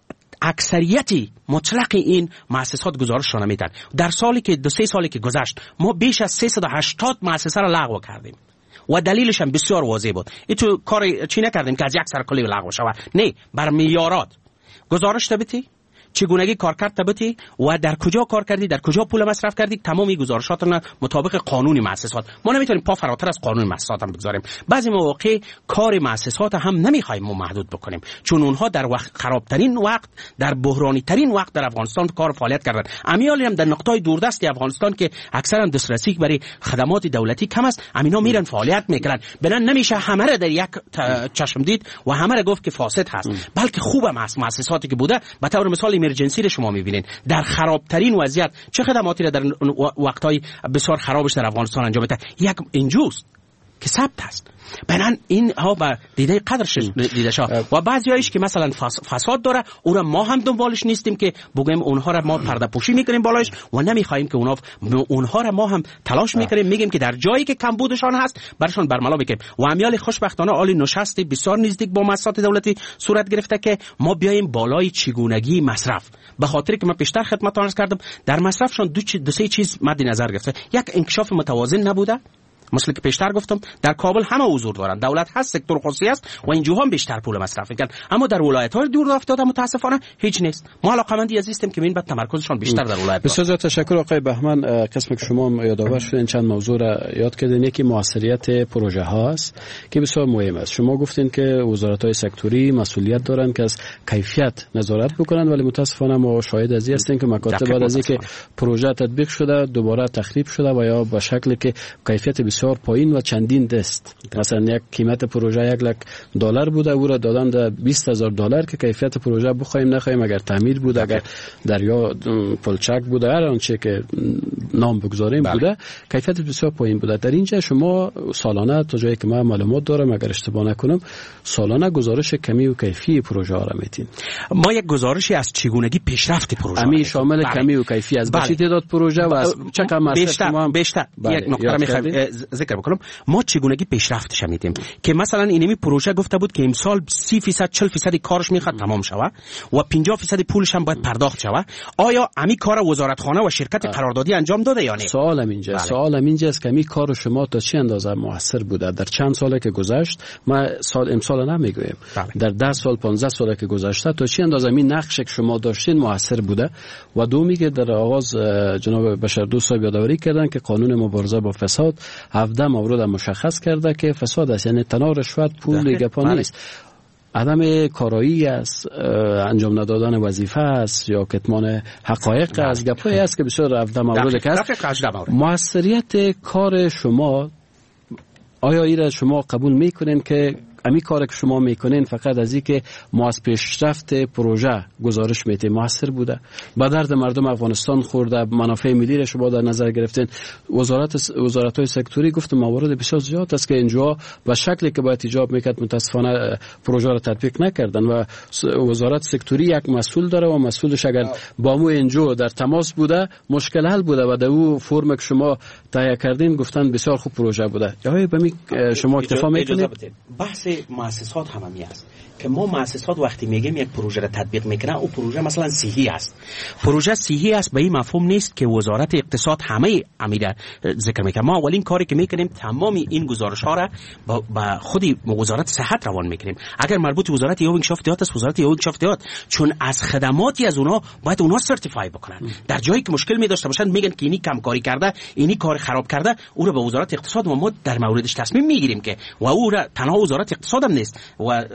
اکثریتی مطلق این مؤسسات گزارش را نمیدن. در سالی که دو سه سالی که گذشت ما بیش از سیصد و هشتاد مؤسسه را لغو کردیم و دلیلش هم بسیار واضح بود. این تو کار چی نکردیم که از یک سر کلی لغو شود، نه، بر میلیارات گزارش تبتی، چگونگی کار کرد تبتی و در کجا کار کردی، در کجا پول مصرف کردی، تمامی گزارشات را مطابق قانون مؤسسات. ما نمیتونیم پا فراتر از قانون مؤسسات هم بگذاریم. بعضی مواقع کار مؤسسات هم نمیخوایم ما محدود بکنیم، چون اونها در وقت خرابترین وقت، در بحرانی ترین وقت در افغانستان کار فعالیت کردن. امیالی هم در نقطه‌های دوردست افغانستان که اکثرا دسترسی برای خدمات دولتی کم است، امینا میرن فعالیت میکنن. بنان نمیشه همه را در یک چشم دید و همه را گفت که فاسد هست، بلکه خوبه است. مؤسساتی که بوده به طور مثال امرجنسی رو شما میبینین در خرابترین وضعیت چه خدماتی را در وقتهای بسیار خرابش در افغانستان انجام میده. یک اینجوست که ثبت است. بنان این ها به دیده قدرش دیده شد و بعضیایش که مثلا فساد داره او را ما هم دنبالش نیستیم که بگیم اونها را ما پرده پوشی میکنیم بالایش و نمیخوایم که اونها اونها را ما هم تلاش میکنیم، میگیم که در جایی که کمبودشان هست برشان برملا میکنیم. و امیال خوشبختانه عالی نشستی بسیار نزدیک با مؤسسات دولتی صورت گرفته که ما بیایم بالای چگونگی مصرف، به خاطر که من پیشتر خدمتتون عرض کردم در مصرفشان دو, دو سه چیز مد نظر گرفته. یک انکشاف متوازن نبوده، مثل که پیشتر گفتم در کابل همه حضور دارن، دولت هست، سکتور خصوصی است و اینجا هم بیشتر پول مصرف میکنن، اما در ولایت‌های دور افتاده متاسفانه هیچ نیست. ما علاقه‌مندی عزیزیم که این بعد تمرکزشان بیشتر در ولایت. بسیار تشکر آقای بهمن. قسم که شما یادآور شدین چند موضوع را یاد کردین. یکی موثریت پروژه ها است که بسیار مهم است. شما گفتین که وزارت‌های سکتوری مسئولیت دارن که از کیفیت نظارت بکنن، ولی متاسفانه ما شاهد از این هستیم که مکاتب بعد از اینکه پروژه تطبیق شده دوباره تخریب شده و یا به شکلی که کیفیت بسیار پایین و چندین دست. مثلا یک قیمت پروژه یک لک دلار بوده او را دادن در بیست هزار دلار که کیفیت پروژه بخوایم نخوایم، اگر تعمیر بود، اگر دریا پلچک بوده، هر آنچه که نام بگذاریم بوده، کیفیت بسیار پایین بوده. در اینجا شما سالانه تا جایی که من معلومات دارم اگر اشتباه نکنم سالانه گزارش کمی و کیفی پروژه ها را میتین. ما یک گزارشی از چگونگی پیشرفت پروژه امی شامل بله. کمی و کیفی از بچه تعداد پروژه و از چقدر مصرف ما بیشتر یک نکته را میخوایم ذکر بکنم. ما چگونگی پیشرفتش میدیم که مثلا اینمی پروژه گفته بود که امسال سی درصد چهل درصد کارش میخواد تمام شوه و پنجاه درصد پولش هم باید پرداخت شوه. آیا امی کار وزارتخانه و شرکت قراردادی انجام داده یا نه؟ سوالم اینجا بله. سوالم اینجا است که امی کار شما تا چه اندازه موثر بوده در چند ساله که گذشت؟ ما سال امسال نمیگویم بله. در ده سال پانزده ساله که گذشته تا چه اندازه می نقش که شما داشتین موثر بوده؟ و دومی که در آغاز جناب بشردوست صاحب یادآوری کردن که قانون مبارزه با فساد هفده مورد مشخص کرده که فساد است، یعنی تنها رشوت، پول، گپا نیست، عدم کارایی است، انجام ندادن وظیفه است یا کتمان حقایق است، گپایی است که بسیار هفده مورد که است. موثریت کار شما آیا این را شما قبول میکنین که امی کار که شما میکنین فقط از اینکه ما از پیشرفت پروژه گزارش میتیم موثر بوده، با درد مردم افغانستان خورده، منافع ملی را شما در نظر گرفتین. وزارت وزارت‌های سکتوری گفت موارد بسیار زیاد است که اینجا به شکلی که باید ایجاب میکرد متاسفانه پروژه را تطبیق نکردن و وزارت سکتوری یک مسئول داره و مسئولش اگر با مو اینجا در تماس بوده مشکل حل بوده و در او فرم که شما تهیه کردین گفتن بسیار خوب پروژه بوده. آیا به می شما اکتفا میکنید؟ بحث مؤسسات هم همی است که ما مؤسسات وقتی میگیم یک پروژه را تطبیق میکنه او پروژه مثلا صحیح است، پروژه صحیح است به این مفهوم نیست که وزارت اقتصاد همه امیره ذکر میکنه. ما اولین کاری که میکنیم تمام این گزارش ها را با خودی وزارت صحت روان میکنیم. اگر مربوط وزارت یوینگشافت است وزارت یوینگشافت، چون از خدماتی از اونها باید اونها سرتیفای بکنن. در جایی که مشکل می داشته باشن میگن که اینی کم کاری کرده، اینی کار خراب کرده، او را به وزارت اقتصاد و ما در موردش تصمیم میگیریم که و او را تنها وزارت اقتصاد هم نیست و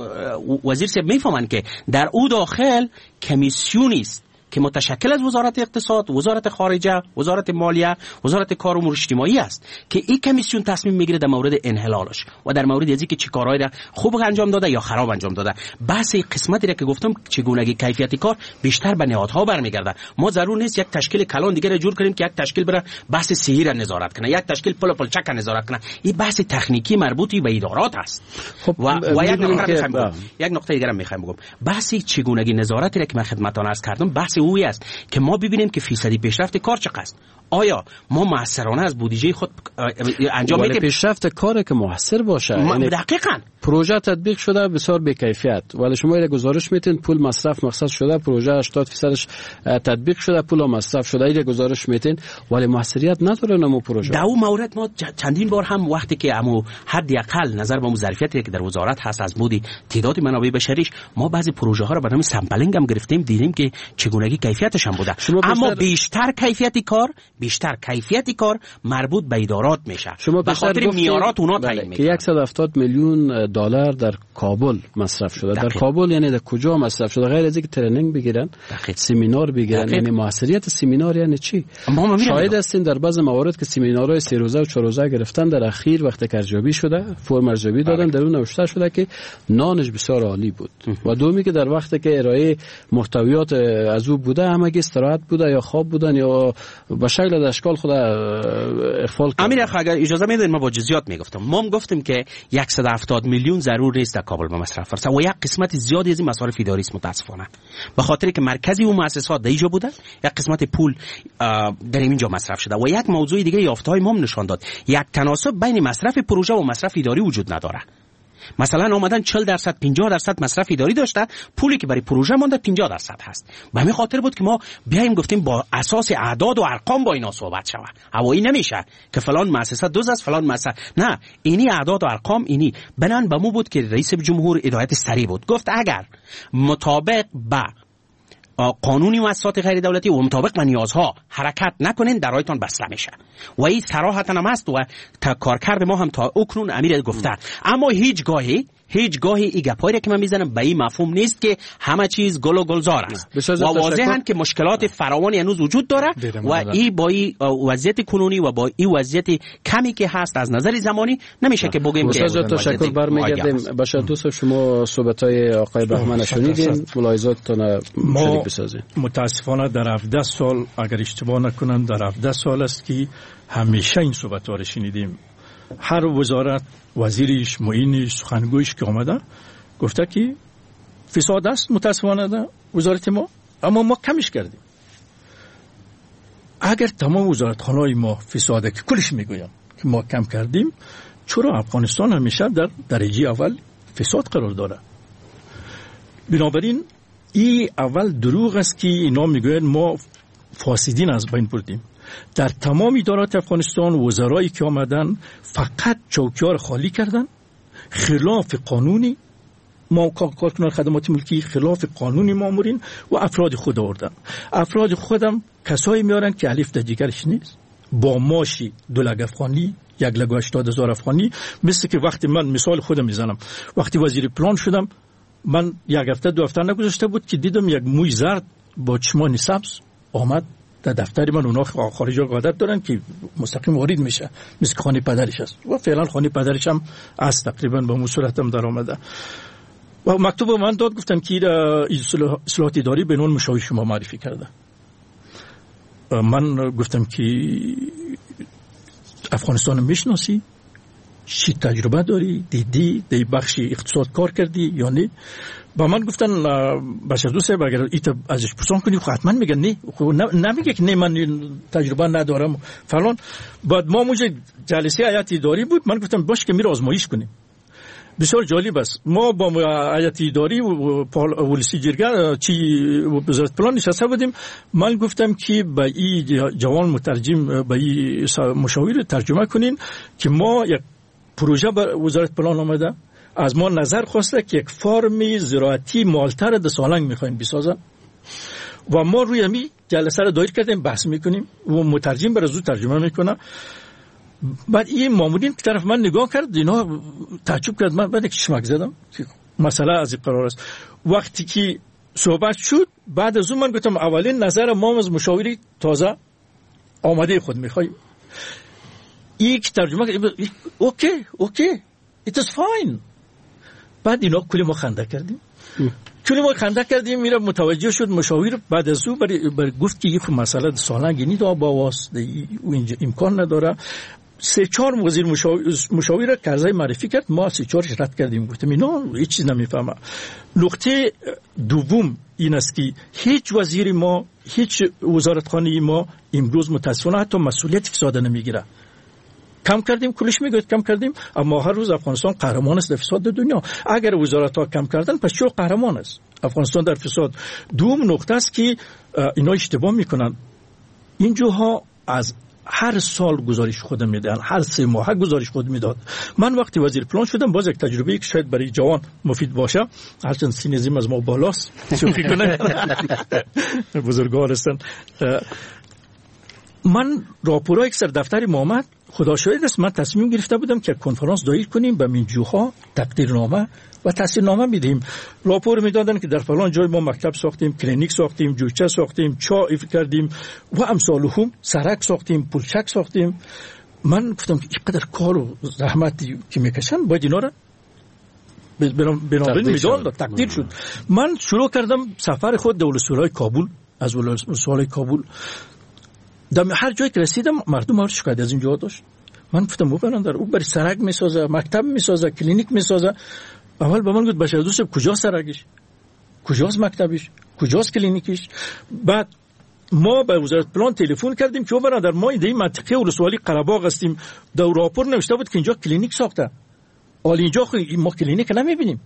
وزیر صاحب میفهمن که در او داخل کمیسیونی است که متشکل از وزارت اقتصاد، وزارت خارجه، وزارت مالیه، وزارت کار و امور اجتماعی است که این کمیسیون تصمیم میگیره در مورد انحلالش و در مورد از اینکه چه کارهایی را خوب انجام داده یا خراب انجام داده. بحث قسمتی را که گفتم چگونگی کیفیت کار بیشتر به نهادها برمیگرده. ما ضرور نیست یک تشکیل کلان دیگه را جور کنیم که یک تشکیل بره بحث صحیح را نظارت کنه، یک تشکیل پل پل چک نظارت کنه. این بحث تکنیکی مربوطی به ادارات است. خب و, و یک نکته میخوام یک نکته دیگه را میخوام بگم. بحث چگونگی نظارتی را که من خدمتتون عرض کردم بحث اوی است که ما ببینیم که فیصدی پیشرفت کار چقدر است. آیا ما موثرانه از بودجه خود انجام میدیم؟ پیشرفت کار که موثر باشه. یعنی دقیقاً پروژه تطبیق شده بسیار بی کیفیت ولی شما اینا گزارش میتین پول مصرف مقصد شده، پروژه هشتاد درصدش تطبیق شده، پول مصرف شده، اینا گزارش میتین ولی موثریت نداره نمو پروژه. در اون مورد ما چندین بار هم وقتی که امو حداقل نظر به ظرفیتی که در وزارت هست از بودی تعداد منابع بشریش، ما بعضی پروژه ها رو برنامه سامپلینگ هم گرفتیم، دیدیم که چگونگی کیفیتش هم بوده. اما بیشتر, بیشتر کیفیتی کار بیشتر کیفیتی کار مربوط به ادارات میشه. به خاطر میارات اونا تعیین میکنن که صد و هفتاد میلیون دلار در کابل مصرف شده. دقیق. در کابل یعنی در کجا مصرف شده؟ غیر از اینکه ترنینگ بگیرن، سمینار بگیرن. یعنی موثریت سمینار یعنی چی؟ شاهد هستین در بعض موارد که سمینارهای سه روزه و چهار روزه گرفتن، در اخیر وقتی که ارزیابی شده فرم ارزیابی دادن، در اون نوشته شده که نانش بسیار عالی بود و دومی که در وقتی که ارائه محتویات از او بوده همگی استراحت بوده یا خواب بودن یا به شکل اشکال خود اخفال کردن. امیر اخ اگر اجازه میدین ما با جزئیات میگفتم. ما هم گفتیم که صد و هفتاد میلیون ضرور نیست در کابل به مصرف برسه و یک قسمت زیادی از این مصارف اداری است متاسفانه به خاطر که مرکزی اون مؤسسات در اینجا بوده، یک قسمت پول در اینجا مصرف شده. و یک موضوع دیگه یافته‌های ما نشان داد یک تناسب بین مصرف پروژه و مصرف اداری وجود نداره. مثلا آمدن چهل درصد پنجاه درصد مصرف اداری داشته، پولی که برای پروژه مونده پنجاه درصد هست. به همین خاطر بود که ما بیایم گفتیم با اساس اعداد و ارقام با اینا صحبت شود. هوایی نمیشه که فلان مؤسسه دوز است فلان مؤسسه، نه، اینی اعداد و ارقام اینی بنان به مو بود که رئیس جمهور هدایت سریع بود، گفت اگر مطابق با قانونی مؤسسات غیر دولتی و مطابق با نیازها حرکت نکنین درایتان بسته میشه و این صراحتا هم است و تا کارکرد ما هم تا اکنون امیر گفته. اما هیچ گاهی هیچ گاهی این گپایی که من میزنم به این مفهوم نیست که همه چیز گل و گلزار است و واضحاً که مشکلات فراوانی هنوز وجود داره و این با این وضعیت کنونی و با این وضعیت کمی که هست از نظر زمانی نمیشه که بگیم که تشکر. برمیگردیم باشه دوست شما صحبت‌های آقای بهمن شنیدین، ملاحظاتتون شریک بسازین. متاسفانه در هفده سال اگر اشتباه نکنم در هفده سال است که همیشه این صحبت‌ها رو شنیدیم. هر وزارت وزیرش معینش سخنگویش که آمده گفته که فساد است متاسفانه در وزارت ما، اما ما کمش کردیم. اگر تمام وزارتخانه‌های ما فساده که کلش میگویم که ما کم کردیم، چرا افغانستان همیشه در درجه اول فساد قرار داره؟ بنابراین این اول دروغ است که اینا میگویند ما فاسدین از بین بردیم. در تمام ادارات افغانستان وزرایی که آمدن فقط چوکیار خالی کردن، خلاف قانونی ما کارکنان خدمات ملکی، خلاف قانونی مامورین و افراد خود آوردن. افراد خودم کسایی میارن که الف در جگرش نیست، با ماشی دو لگ افغانی یک لگ و هشتاد هزار افغانی. مثل که وقتی من مثال خودم میزنم، وقتی وزیر پلان شدم من یک هفته دو هفته نگذشته بود که دیدم یک موی زرد با چشمان سبز آمد در دفتر من اونا خارجی عادت دارن که مستقیم وارد میشه، مثل خانه پدرش است و فعلا خانه پدرش هم از تقریبا به اون صورت هم در آمده و مکتوب من داد گفتن که اصلاحات اداری به نوع مشاور شما معرفی کرده. من گفتم که افغانستان میشناسی؟ چی تجربه داری؟ دیدی؟ دی بخش اقتصاد کار کردی یا نه؟ با من گفتن بشردو صاحب اگر ایت ازش پرسان کنی حتما میگن نه، نمیگه که نه من تجربه ندارم فلان. بعد ما موجه جلسه هیئت اداری بود، من گفتم باش که میره آزمایش کنیم. بسیار جالب است. ما با هیئت اداری و پالیسی جرگه چی وزارت پلان نشسته بودیم. من گفتم که با این جوان مترجم با این مشاور ترجمه کنین که ما یک پروژه به وزارت پلان آمده، از ما نظر خواسته که یک فرم زراعتی مالتر در سالنگ میخوایم بسازن و ما روی همی جلسه رو دایر کردیم، بحث میکنیم و مترجم برای زود ترجمه میکنه. بعد این مامورین که طرف من نگاه کرد، اینا تعجب کرد. من بعد کشمک زدم که مسئله از این قرار است. وقتی که صحبت شد بعد از اون من گفتم اولین نظر ما از مشاوری تازه آماده خود میخوایم. این که ترجمه کرد اوکی اوکی it is fine. بعد اینا کلی ما خنده کردیم کلی ما خنده کردیم میره متوجه شد مشاور. بعد از اون برای بر گفت که یک مسئله سالنگ نیست با واسطه اینجا امکان نداره. سه چهار وزیر مشاور مشاور قرضه معرفی کرد، ما سه چهارش رد کردیم. گفتم اینا هیچ چیز نمیفهمه. نقطه دوم این است که هیچ وزیر ما هیچ وزارتخانه ما امروز متاسفانه حتی مسئولیت اقتصاد نمیگیره. کم کردیم کلش میگوید کم کردیم، اما هر روز افغانستان قهرمان است در فساد دنیا. اگر وزارت ها کم کردن پس چرا قهرمان است افغانستان در فساد؟ دوم نقطه است که اینا اشتباه میکنن. اینجاها از هر سال گزارش خود میدن، هر سه ماه گزارش خود میداد. من وقتی وزیر پلان شدم باز یک تجربه که شاید برای جوان مفید باشه، هرچند سینزیم از ما بالاست شوخی کنه بزرگوار هستن. من راپورای اکثر دفتر محمد خدا شاهد است من تصمیم گرفته بودم که کنفرانس دایر کنیم به منجوها تقدیرنامه و تحصیلنامه میدیم. راپور میدادن که در فلان جای ما مکتب ساختیم، کلینیک ساختیم، جوچه ساختیم، چای کردیم و امثال هم، سرک ساختیم، پلچک ساختیم. من گفتم که اینقدر کار و زحمتی که میکشن باید اینا را بنابراین میدان داد تقدیر شد. من شروع کردم سفر خود در ولسوالای کابل. از ولسوالای کابل در هر جایی که رسیدم مردم هر شکایت از اینجا داشت. من گفتم او برادر او برای سرک میسازه، مکتب میسازه، کلینیک میسازه. اول به من گفت بشر دوست کجا سرکش، کجاست مکتبش، کجاست کلینیکش. بعد ما به وزارت پلان تلفن کردیم که او برادر ما این منطقه ولسوالی قره‌باغ هستیم، در راپور نوشته بود که اینجا کلینیک ساخته، حالا اینجا ما کلینیک نمیبینیم.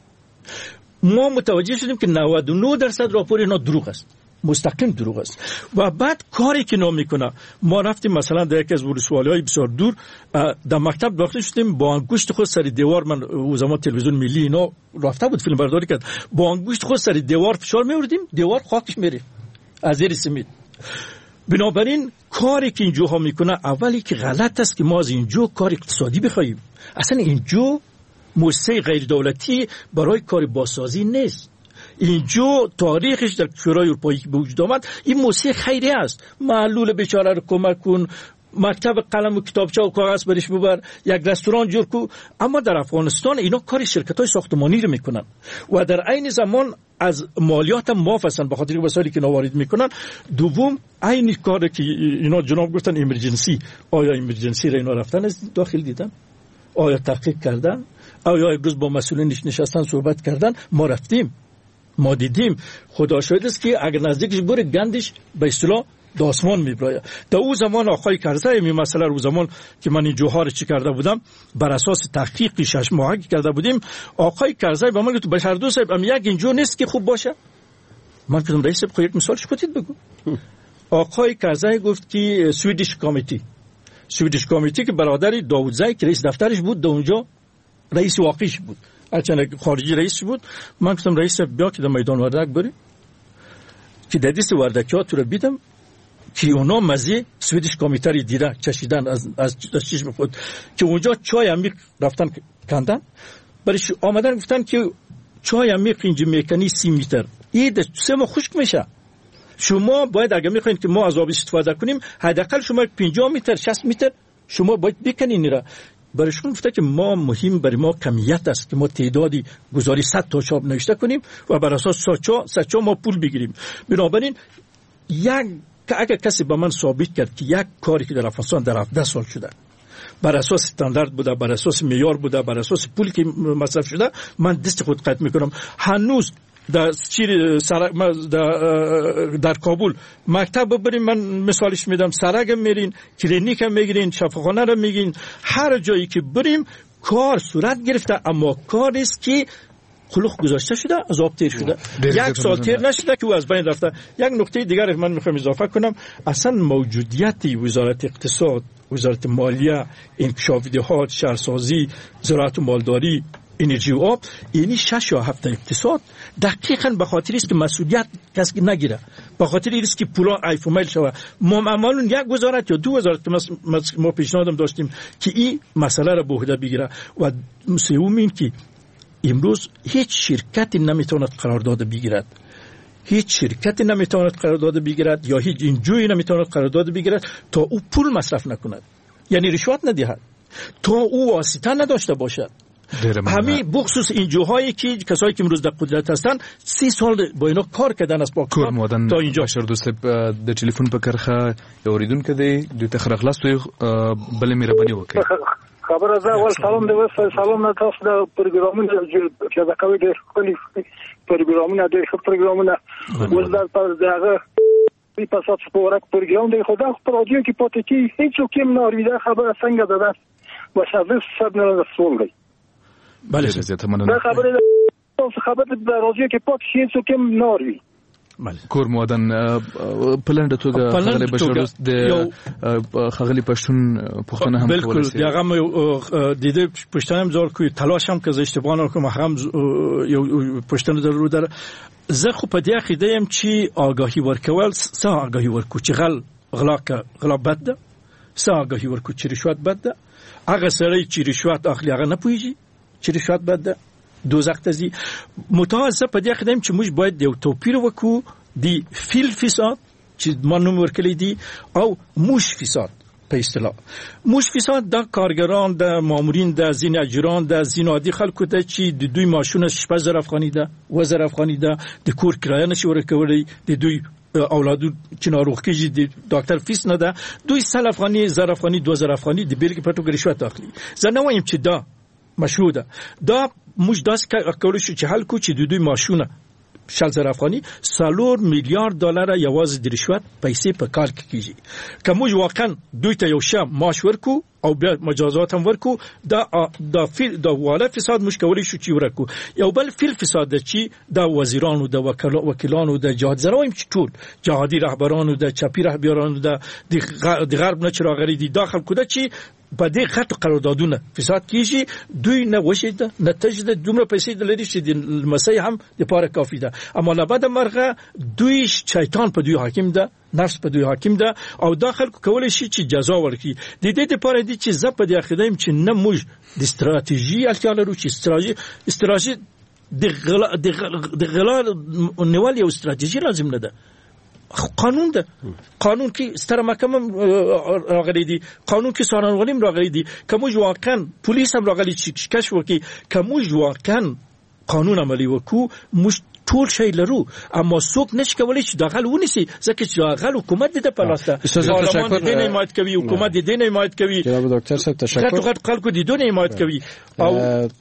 ما متوجه شدیم که نود و نه درصد راپور اینا دروغ است، مستقیم دروغ است. و بعد کاری که نام میکنه، ما رفتیم مثلا در یکی از ولسوالی‌های بسیار دور در مکتب داخل شدیم، با انگشت خود سر دیوار، من او زمان تلویزیون ملی اینا رفته بود فیلم برداری کرد، با انگشت خود سر دیوار فشار میوردیم، دیوار خاکش میره از زیر سمید. بنابراین کاری که اینجاها میکنه اولی که غلط است که ما از اینجا کار اقتصادی بخوایم. اصلا اینجا مؤسسه غیر دولتی برای کار بازسازی نیست. اینجا تاریخش در شورای اروپایی به وجود آمد این موسیقی خیریه است. معلول بیچاره رو کمک کن، مکتب قلم و کتابچه و کاغذ برش ببر، یک رستوران جور کو. اما در افغانستان اینا کار شرکت‌های ساختمانی رو میکنن و در عین زمان از مالیات هم معاف هستن به خاطر وسایلی که وارد میکنن. دوم عین کاری که اینا جناب گفتن ایمرجنسی، آیا ایمرجنسی را اینا رفتن از داخل دیدن؟ آیا تحقیق کردن؟ آیا یک روز با مسئولینش نشستن صحبت کردن؟ ما رفتیم، ما دیدیم. خدا شاهد است که اگر نزدیکش بره گندش به اصطلاح داسمان میبراید. در اون زمان آقای کرزی می مسئله رو زمان که من این جوهر چی کرده بودم بر اساس تحقیق شش ماهه کرده بودیم، آقای کرزی به من گفت بشر دوست صاحب ام یک اینجا نیست که خوب باشه. من گفتم رئیس صاحب یک مثالش خودت بگو. آقای کرزی گفت که سویدیش کمیتی سویدیش کمیتی که برادر داوودزی که رئیس دفترش بود، در اونجا رئیس واقعیش بود، هرچند خارجی رئیس بود. من گفتم رئیس صاحب بیا که در میدان وردک بری که در دیست وردکی‌ها تو رو بیدم که اونا مزه سویدیش کمیته رو دیده چشیدن از از, از چشم خود، که اونجا چای عمیق رفتن کندن، برایش آمدن گفتن که چای عمیق اینجا میکنی سی متر این در سه ماه خشک میشه. شما باید اگه میخواین که ما از آب استفاده کنیم حداقل شما پنجاه متر شصت متر شما باید بکنین را. برایشون گفته که ما مهم برای ما کمیت است که ما تعدادی گزاری صد تا چاپ نوشته کنیم و بر اساس صد چا ما پول بگیریم. بنابراین یک اگه کسی به من ثابت کرد که یک کاری که در افغانستان در هفده سال شده بر اساس استاندارد بوده، بر اساس معیار بوده، بر اساس پولی که مصرف شده، من دست خود قطع میکنم. هنوز در چیر سرک در, در کابل مکتب بریم، من مثالش میدم، سرک میرین، کلینیک میگیرین، شفاخانه رو میگین، هر جایی که بریم کار صورت گرفته، اما کار است که خلوخ گذاشته شده، از آب تیر شده، یک سال تیر نشده که او از بین رفته. یک نکته دیگر من میخوام اضافه کنم، اصلا موجودیت وزارت اقتصاد، وزارت مالیه، انکشاف دهات، شهرسازی، زراعت و مالداری، انرژی و آب، یعنی شش یا هفت اقتصاد دقیقاً به خاطر است که مسئولیت کسی نگیره، به خاطر است که پولا ایفومیل شوه. ما معمولاً یک وزارت یا دو وزارت که ما پیشنهادم داشتیم که این مسئله را به عهده بگیره. و سوم این که امروز هیچ شرکتی نمیتواند قرارداد بگیرد، هیچ شرکتی نمیتواند قرارداد بگیرد یا هیچ اینجوری نمیتواند قرارداد بگیرد تا او پول مصرف نکند، یعنی رشوت ندهد، تا او واسطه نداشته باشد. همین بخصوص اینجاهایی که کسایی که امروز در قدرت هستن سی سال با اینا کار کردن از پاکستان تا اینجا. بشر دوست د ټلیفون په کرخه اوریدون کدی د تخرخ لاستو بل مهرباني وکړي. خبر از اول سلام د وسه سلام نه تاسو د پروګرامونو چې دا کوي د خپل پروګرامونو د خپل پروګرامونو ولدار پر دغه په پاسات سپورک پروګرام د خدا په رادیو کې پاتې کی هیڅ کوم نارویده خبره څنګه ده و سرویس صد نه رسول دی. بله زیاته مننه. خبره خبره د رادیو کې پاتې هیڅ کوم ناروی. بله. کور مودن پلند توګه خغلی بشر د خغلی پښتون پښتون هم بالکل دغه د دې پښتون هم زور کوي تلاش هم که اشتباه نه کوم هم یو پښتون ضرور در زه خو په دې عقیده یم چې آگاهی ورکول څه آگاهی ورکو چې غل غلا غلا بد ده، څه آگاهی ورکو چې رشوت بد ده. هغه سړی چې رشوت اخلي هغه نه پوهیږي چې رشوت بد ده، دوزخ ته ځي. متوازه په دې عقیده یم چې موږ باید یو توپیر وکړو د فیل فساد چې ما نوم ورکړی دي او موش فساد. په اصطلاح موش فساد د کارګران، د مامورین، د ځینې اجران، د ځینې عادي خلکو ته چې د دوی ماشونه شپږ زره افغاني ده، اووه زره افغاني ده، د کور کرایه نشي ورکولی، د دوی اولادو چې ناروغ کېږي د ډاکټر فیس نه ده، دوی سل افغاني، زر افغاني، دوه زره افغاني د بیلګې په توګه رشوت اخلي. زه نه وایم چې دا مشروع ده، دا موږ داسې کولی شو چې حل کړو چې د دوی ماشونه شل زره افغاني څلور میلیارد ډالر یوازې د رشوت پیسې په کال کې کیږي. که موږ واقعا دوی ته یو شه معاش ورکو او بیا مجازات هم ورکو، دا دا فیل دا والا فساد موږ کولی شو چې ورکو. یو بل فیل فساد ده چې دا وزیرانو، د وکیلانو، د جهاد زرایم چې ټول جهادي رهبرانو، د چپی رهبرانو، د غرب نه چې راغلي دي دا خلکو ده چې په دې خاطر قراردادونه فساد کیږي، دوی نه وشیده نتیجه دومره پیسې لري چې د مسیح هم د پاره کافی ده. اما نه بعد مرغه دوی شیطان په دوی حاکم ده، نفس په دوی حاکم ده او دا خلکو کولی شي چې جزا ورکړي. د دې لپاره دي چې زه په دې عقیده یم چې نه موږ د استراتیژي اړتیا لرو چې استراتیژي استراتیژي د غلا د غلا نیول یو استراتیژي لازم نه ده. قانون ده، قانون کې ستره محکمه راغلي دي، قانون کې څارنوالي راغلي دي، که موږ واقعا پولیس هم راغلي چې کشف وکړي، که موږ واقعا قانون عملي وکړو موږ ټول شی لرو. اما څوک نشي کولی چې داخل ونیسي، ځکه چې داخل حکومت د په لاس ده، پارلمان د دې حمایت کوي، حکومت د دې حمایت کوي، جناب دکتر صاحب تشکر، غټ غټ خلکو د دې حمایت کوي او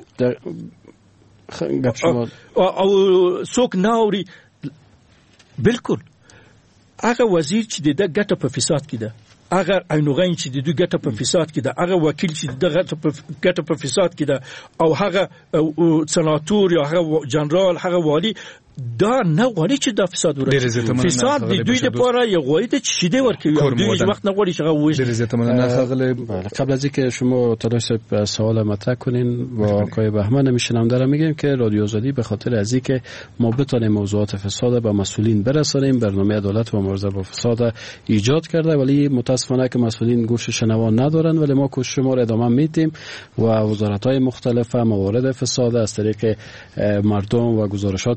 او څوک نه اوري. بالکل هغه وزیر چې د ګټه په فساد کې ده، هغه عینوغین چې د دوی ګټه په فساد کې ده، هغه وکیل چې د ګټه په فساد کې ده، او هغه سناتور یا هغه جنرال، هغه والی، دا نه غواړي چې دا فساد ورسي. فساد د دوی لپاره یو غواړي چې شیده ورکوي، دوی هیڅ وخت نه غواړي چې هغه وویشي. در ضمن خغل قبل از اینکه شما تلاش سوال مطرح کنین با آقای بهمن میشنونده را میگیم که رادیو آزادی به خاطر از اینکه ما بتونیم موضوعات فساد به مسئولین برسانیم برنامه عدالت و مبارزه با فساد ایجاد کرده، ولی متاسفانه که مسئولین گوش شنوا ندارن، ولی ما کوشش ما را ادامه میدیم و وزارت‌های مختلف موارد فساد از طریق مردم و گزارشاتی که داریم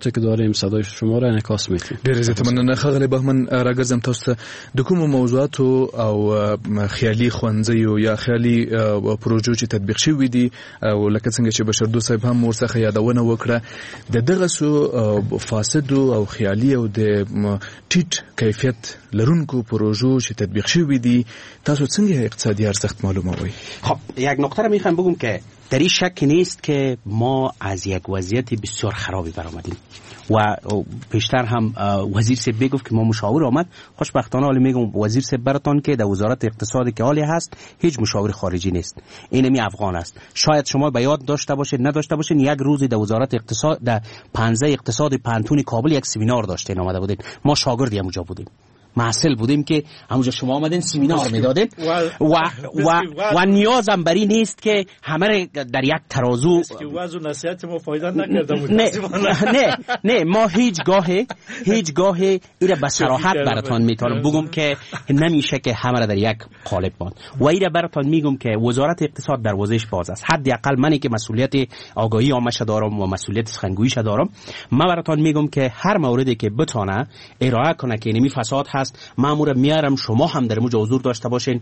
داریم صدای شما را انعکاس میکنیم. ډېر زیات مننه ښاغلی بهمن. راګرځم تاسو ته د کومو موضوعاتو او خیالي ښوونځیو یا خیالي پروژو چې تطبیق شوي دي او لکه څنګه چې بشردوست صاحب هم ورڅخه یادونه وکړه د دغه سو فاسدو او خیالي او د ټیټ کیفیت لرونکو پروژو چې تطبیق شوي دي تاسو څنګه اقتصادي ارزښت معلوموي؟ خب یک نکته را میخوام بگم که در این شک نیست که ما از یک وضعیت بسیار خرابی برآمدیم و پیشتر هم وزیر صاحب بگفت که ما مشاور آمد. خوشبختانه حالی میگم وزیر صاحب براتون که در وزارت اقتصادی که حالی هست هیچ مشاور خارجی نیست، اینمی افغان است. شاید شما به یاد داشته باشید نداشته باشید یک روزی در وزارت اقتصاد در پنزه اقتصاد پانتون کابل یک سمینار داشتین آمده بودیم، ما شاگردی اونجا بودیم، محصل بودیم که همونجا شما آمدین سمینار میدادین و و و نیازم بری نیست که همه در یک ترازو وضع و نصیحت ما فایده نکرده بود. نه نه نه ما هیچ گاه هیچ گاه ایره به صراحت براتون میتونم بگم که نمیشه که همه را در یک قالب باند و ایره براتون میگم که وزارت اقتصاد دروازهش باز است. حداقل منی که مسئولیت آگاهی عامه دارم و مسئولیت سخنگویی دارم، من براتون میگم که هر موردی که بتونه ارائه کنه که نمی فساد مامور میارم شما هم در موجه حضور داشته باشین،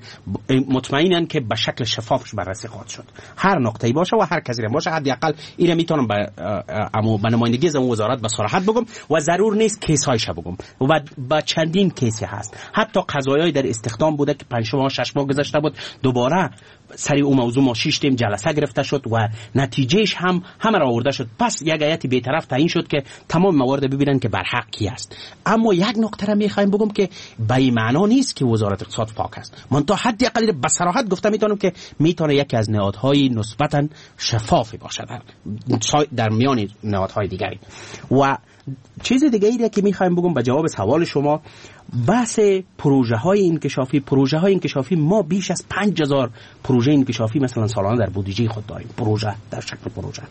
مطمئنن که به شکل شفافش بررسی خواهد شد، هر نقطه‌ای باشه و هر کسی باشه. حداقل اینو میتونم به امو به نمایندگی از وزارت به صراحت بگم و ضرور نیست کیسایش بگم و با چندین کیسی هست. حتی قضایای در استخدام بوده که پنج ماه شش ماه گذشته بود، دوباره سری اون موضوع ما شش تیم جلسه گرفته شد و نتیجهش هم همه را آورده شد. پس یک هیئت بی‌طرف تعیین شد که تمام موارد ببینن که بر حق کی است. اما یک نکته را میخوایم بگم که به این معنا نیست که وزارت اقتصاد پاک است. من تا حدی اقل به صراحت گفته میتونم که میتونه یکی از نهادهای نسبتا شفافی باشه در, در میان نهادهای دیگری. و چیز دیگه ایه که میخوایم بگم به جواب سوال شما، بحث پروژه های انکشافی پروژه های انکشافی ما بیش از پنج هزار پروژه انکشافی مثلا سالانه در بودجه خود داریم، پروژه در شکل پروژه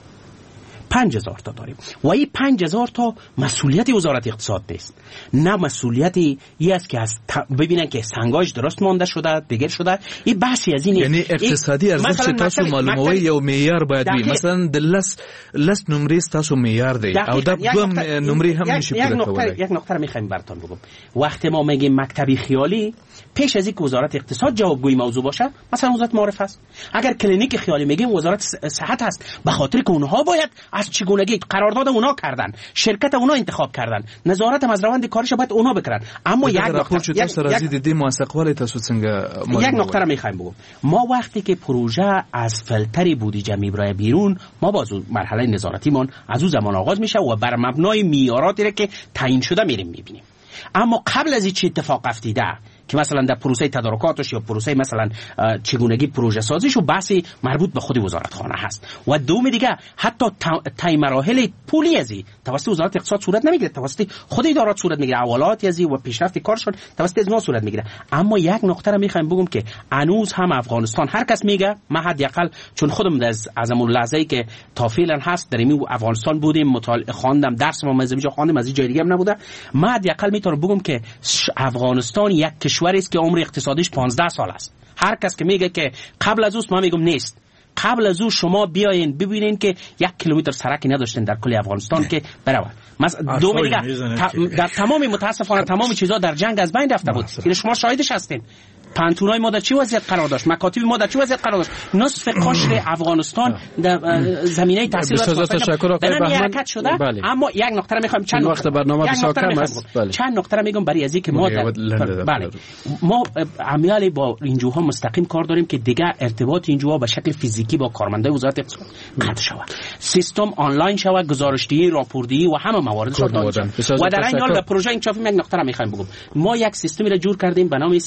پنج هزار تا داریم و این پنج هزار تا مسئولیت وزارت اقتصاد نیست، نه مسئولیتی ای است که از ببینن که سنگاش درست مانده شده دیگر شده. این بحثی از این یعنی اقتصادی ارزش تاسو معلوموي یو معیار باید وي، مثلا د لس لس نمرې تاسو معیار دی او د دوم نمرې هم نشي پوره کولای. یک نکته میخوایم براتون بگم، وقتی ما میگیم مکتبی خیالی پیش از اینکه وزارت اقتصاد جوابگوی موضوع باشه، مثلا وزارت معارف است. اگر کلینیک خیالی میگیم وزارت صحت است، به خاطر که اونها باید از چگونگی قرارداد اونا کردن، شرکت اونا انتخاب کردن، نظارت از روند کارش باید اونا بکردن. اما یک نکته تاسو راځي د دې موثقوالی تاسو څنګه یک نکته را میخوایم بگم، ما وقتی که پروژه از فلتر بودجه میبره بیرون، ما باز مرحله نظارتیمون از اون زمان آغاز میشه و بر مبنای معیاراتی را که تعیین شده میریم میبینیم. اما قبل از این چه اتفاق افتیده که مثلا در پروسه تدارکاتش یا پروسه مثلا چگونگی پروژه سازیش و بحثی مربوط به خود وزارتخانه هست. و دوم دیگه حتی طی مراحل پولی ازی توسط وزارت اقتصاد صورت نمیگیره، توسط خود ادارات صورت میگیره، حوالات ازی و پیشرفت کارشون توسط از ما صورت میگیره. اما یک نکته رو میخوایم بگم که هنوز هم افغانستان هر کس میگه، من حداقل چون خودم از از اون لحظه‌ای که تا فعلا هست در این افغانستان بودیم، مطالعه خواندم، درس ما از اینجا خواندم، از این جای دیگه هم نبوده، من حداقل میتونم بگم که افغانستان یک کشوری است که عمر اقتصادیش پانزده سال است. هر کس که میگه که قبل از اوست، من میگم نیست. قبل از او شما بیاین ببینین که یک کیلومتر سرکی نداشتن در کل افغانستان که برود. مثلا دوم دیگه در تمام متاسفانه تمام چیزا در جنگ از بین رفته بود. این شما شاهدش هستین. پانتونای ما در چه وضعیت قرار داشت، مکاتب ما در چه وضعیت قرار داشت، نصف قشر افغانستان در زمینه تحصیل و تشکر آقای بهمن شده. اما یک نکته را میخوام چند وقت برنامه بسیار کم است، چند نکته را میگم برای از اینکه ما بله ما عملیاتی با اینجوها مستقیم کار داریم که دیگه ارتباط اینجوها به شکل فیزیکی با کارمندای وزارت اقتصاد قطع شود، سیستم آنلاین شود، گزارشدهی، راپوردهی و همه موارد شد و در این حال به پروژه انکشافی یک نکته را میخوایم بگم. ما یک سیستمی را جور کردیم به نام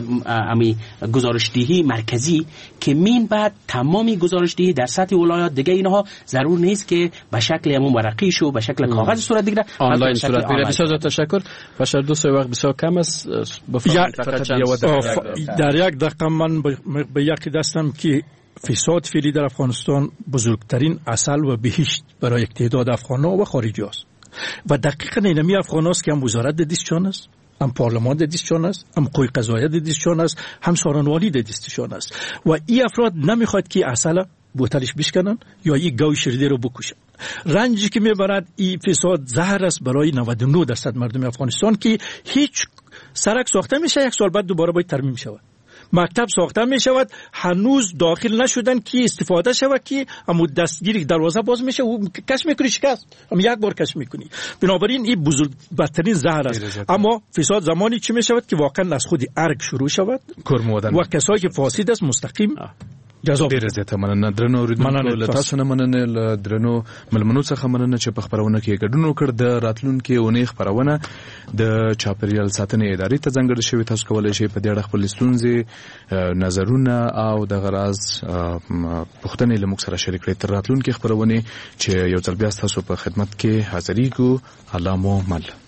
امی گزارشدهی مرکزی که مین بعد تمامی گزارشدهی در سطح ولایات دیگه اینها ضرور نیست که به شکل همون ورقی شو به شکل کاغذ صورت بگیره، آنلاین صورت بگیره. بسیار تشکر. بشر دوست وقت بسیار کم است، در یک دقیقه من به یک دستم که فساد فعلی در افغانستان بزرگترین عسل و بهشت برای یک تعداد افغان‌ها و خارجی است و دقیقاً اینمی افغان است که هم وزارت دیستشان است، هم پارلمان دیستشان است، هم قوی قضاییه دیستشان است، هم سارنوالی دیستشان است و این افراد نمیخواد که عسل بوتلش بشکنن یا این گاو شیرده رو بکشن. رنجی که میبرد این فساد زهر است برای نود و نه درصد مردم افغانستان که هیچ سرک ساخته میشه یک سال بعد دوباره باید ترمیم شود. مکتب ساخته می شود هنوز داخل نشدن که استفاده شود که اما دستگیری دروازه باز میشه و کش میکنی شکست هم یک بار کش میکنی. بنابراین این بزرگ بدترین زهر است. اما فساد زمانی چی می شود که واقعا از خود ارگ شروع شود و کسایی که فاسد است مستقیم جزا ډیره زیاته مننه درنو اوریدونکو له تاسو نه مننه له درنو ملمنو څخه مننه چې په خبرونه کې ګډون وکړ. د راتلونکي اونۍ خبرونه د چاپیریال ساتنې ادارې ته ځانګړې شوې. تاسو کولای شئ په دې اړه خپل ستونزې نظرونه او د غراز پوښتنې له موږ سره شریک کړئ. تر راتلونکي خبرونه چې یو ځل بیا تاسو په خدمت کې حاضرېږو. الله مو مل.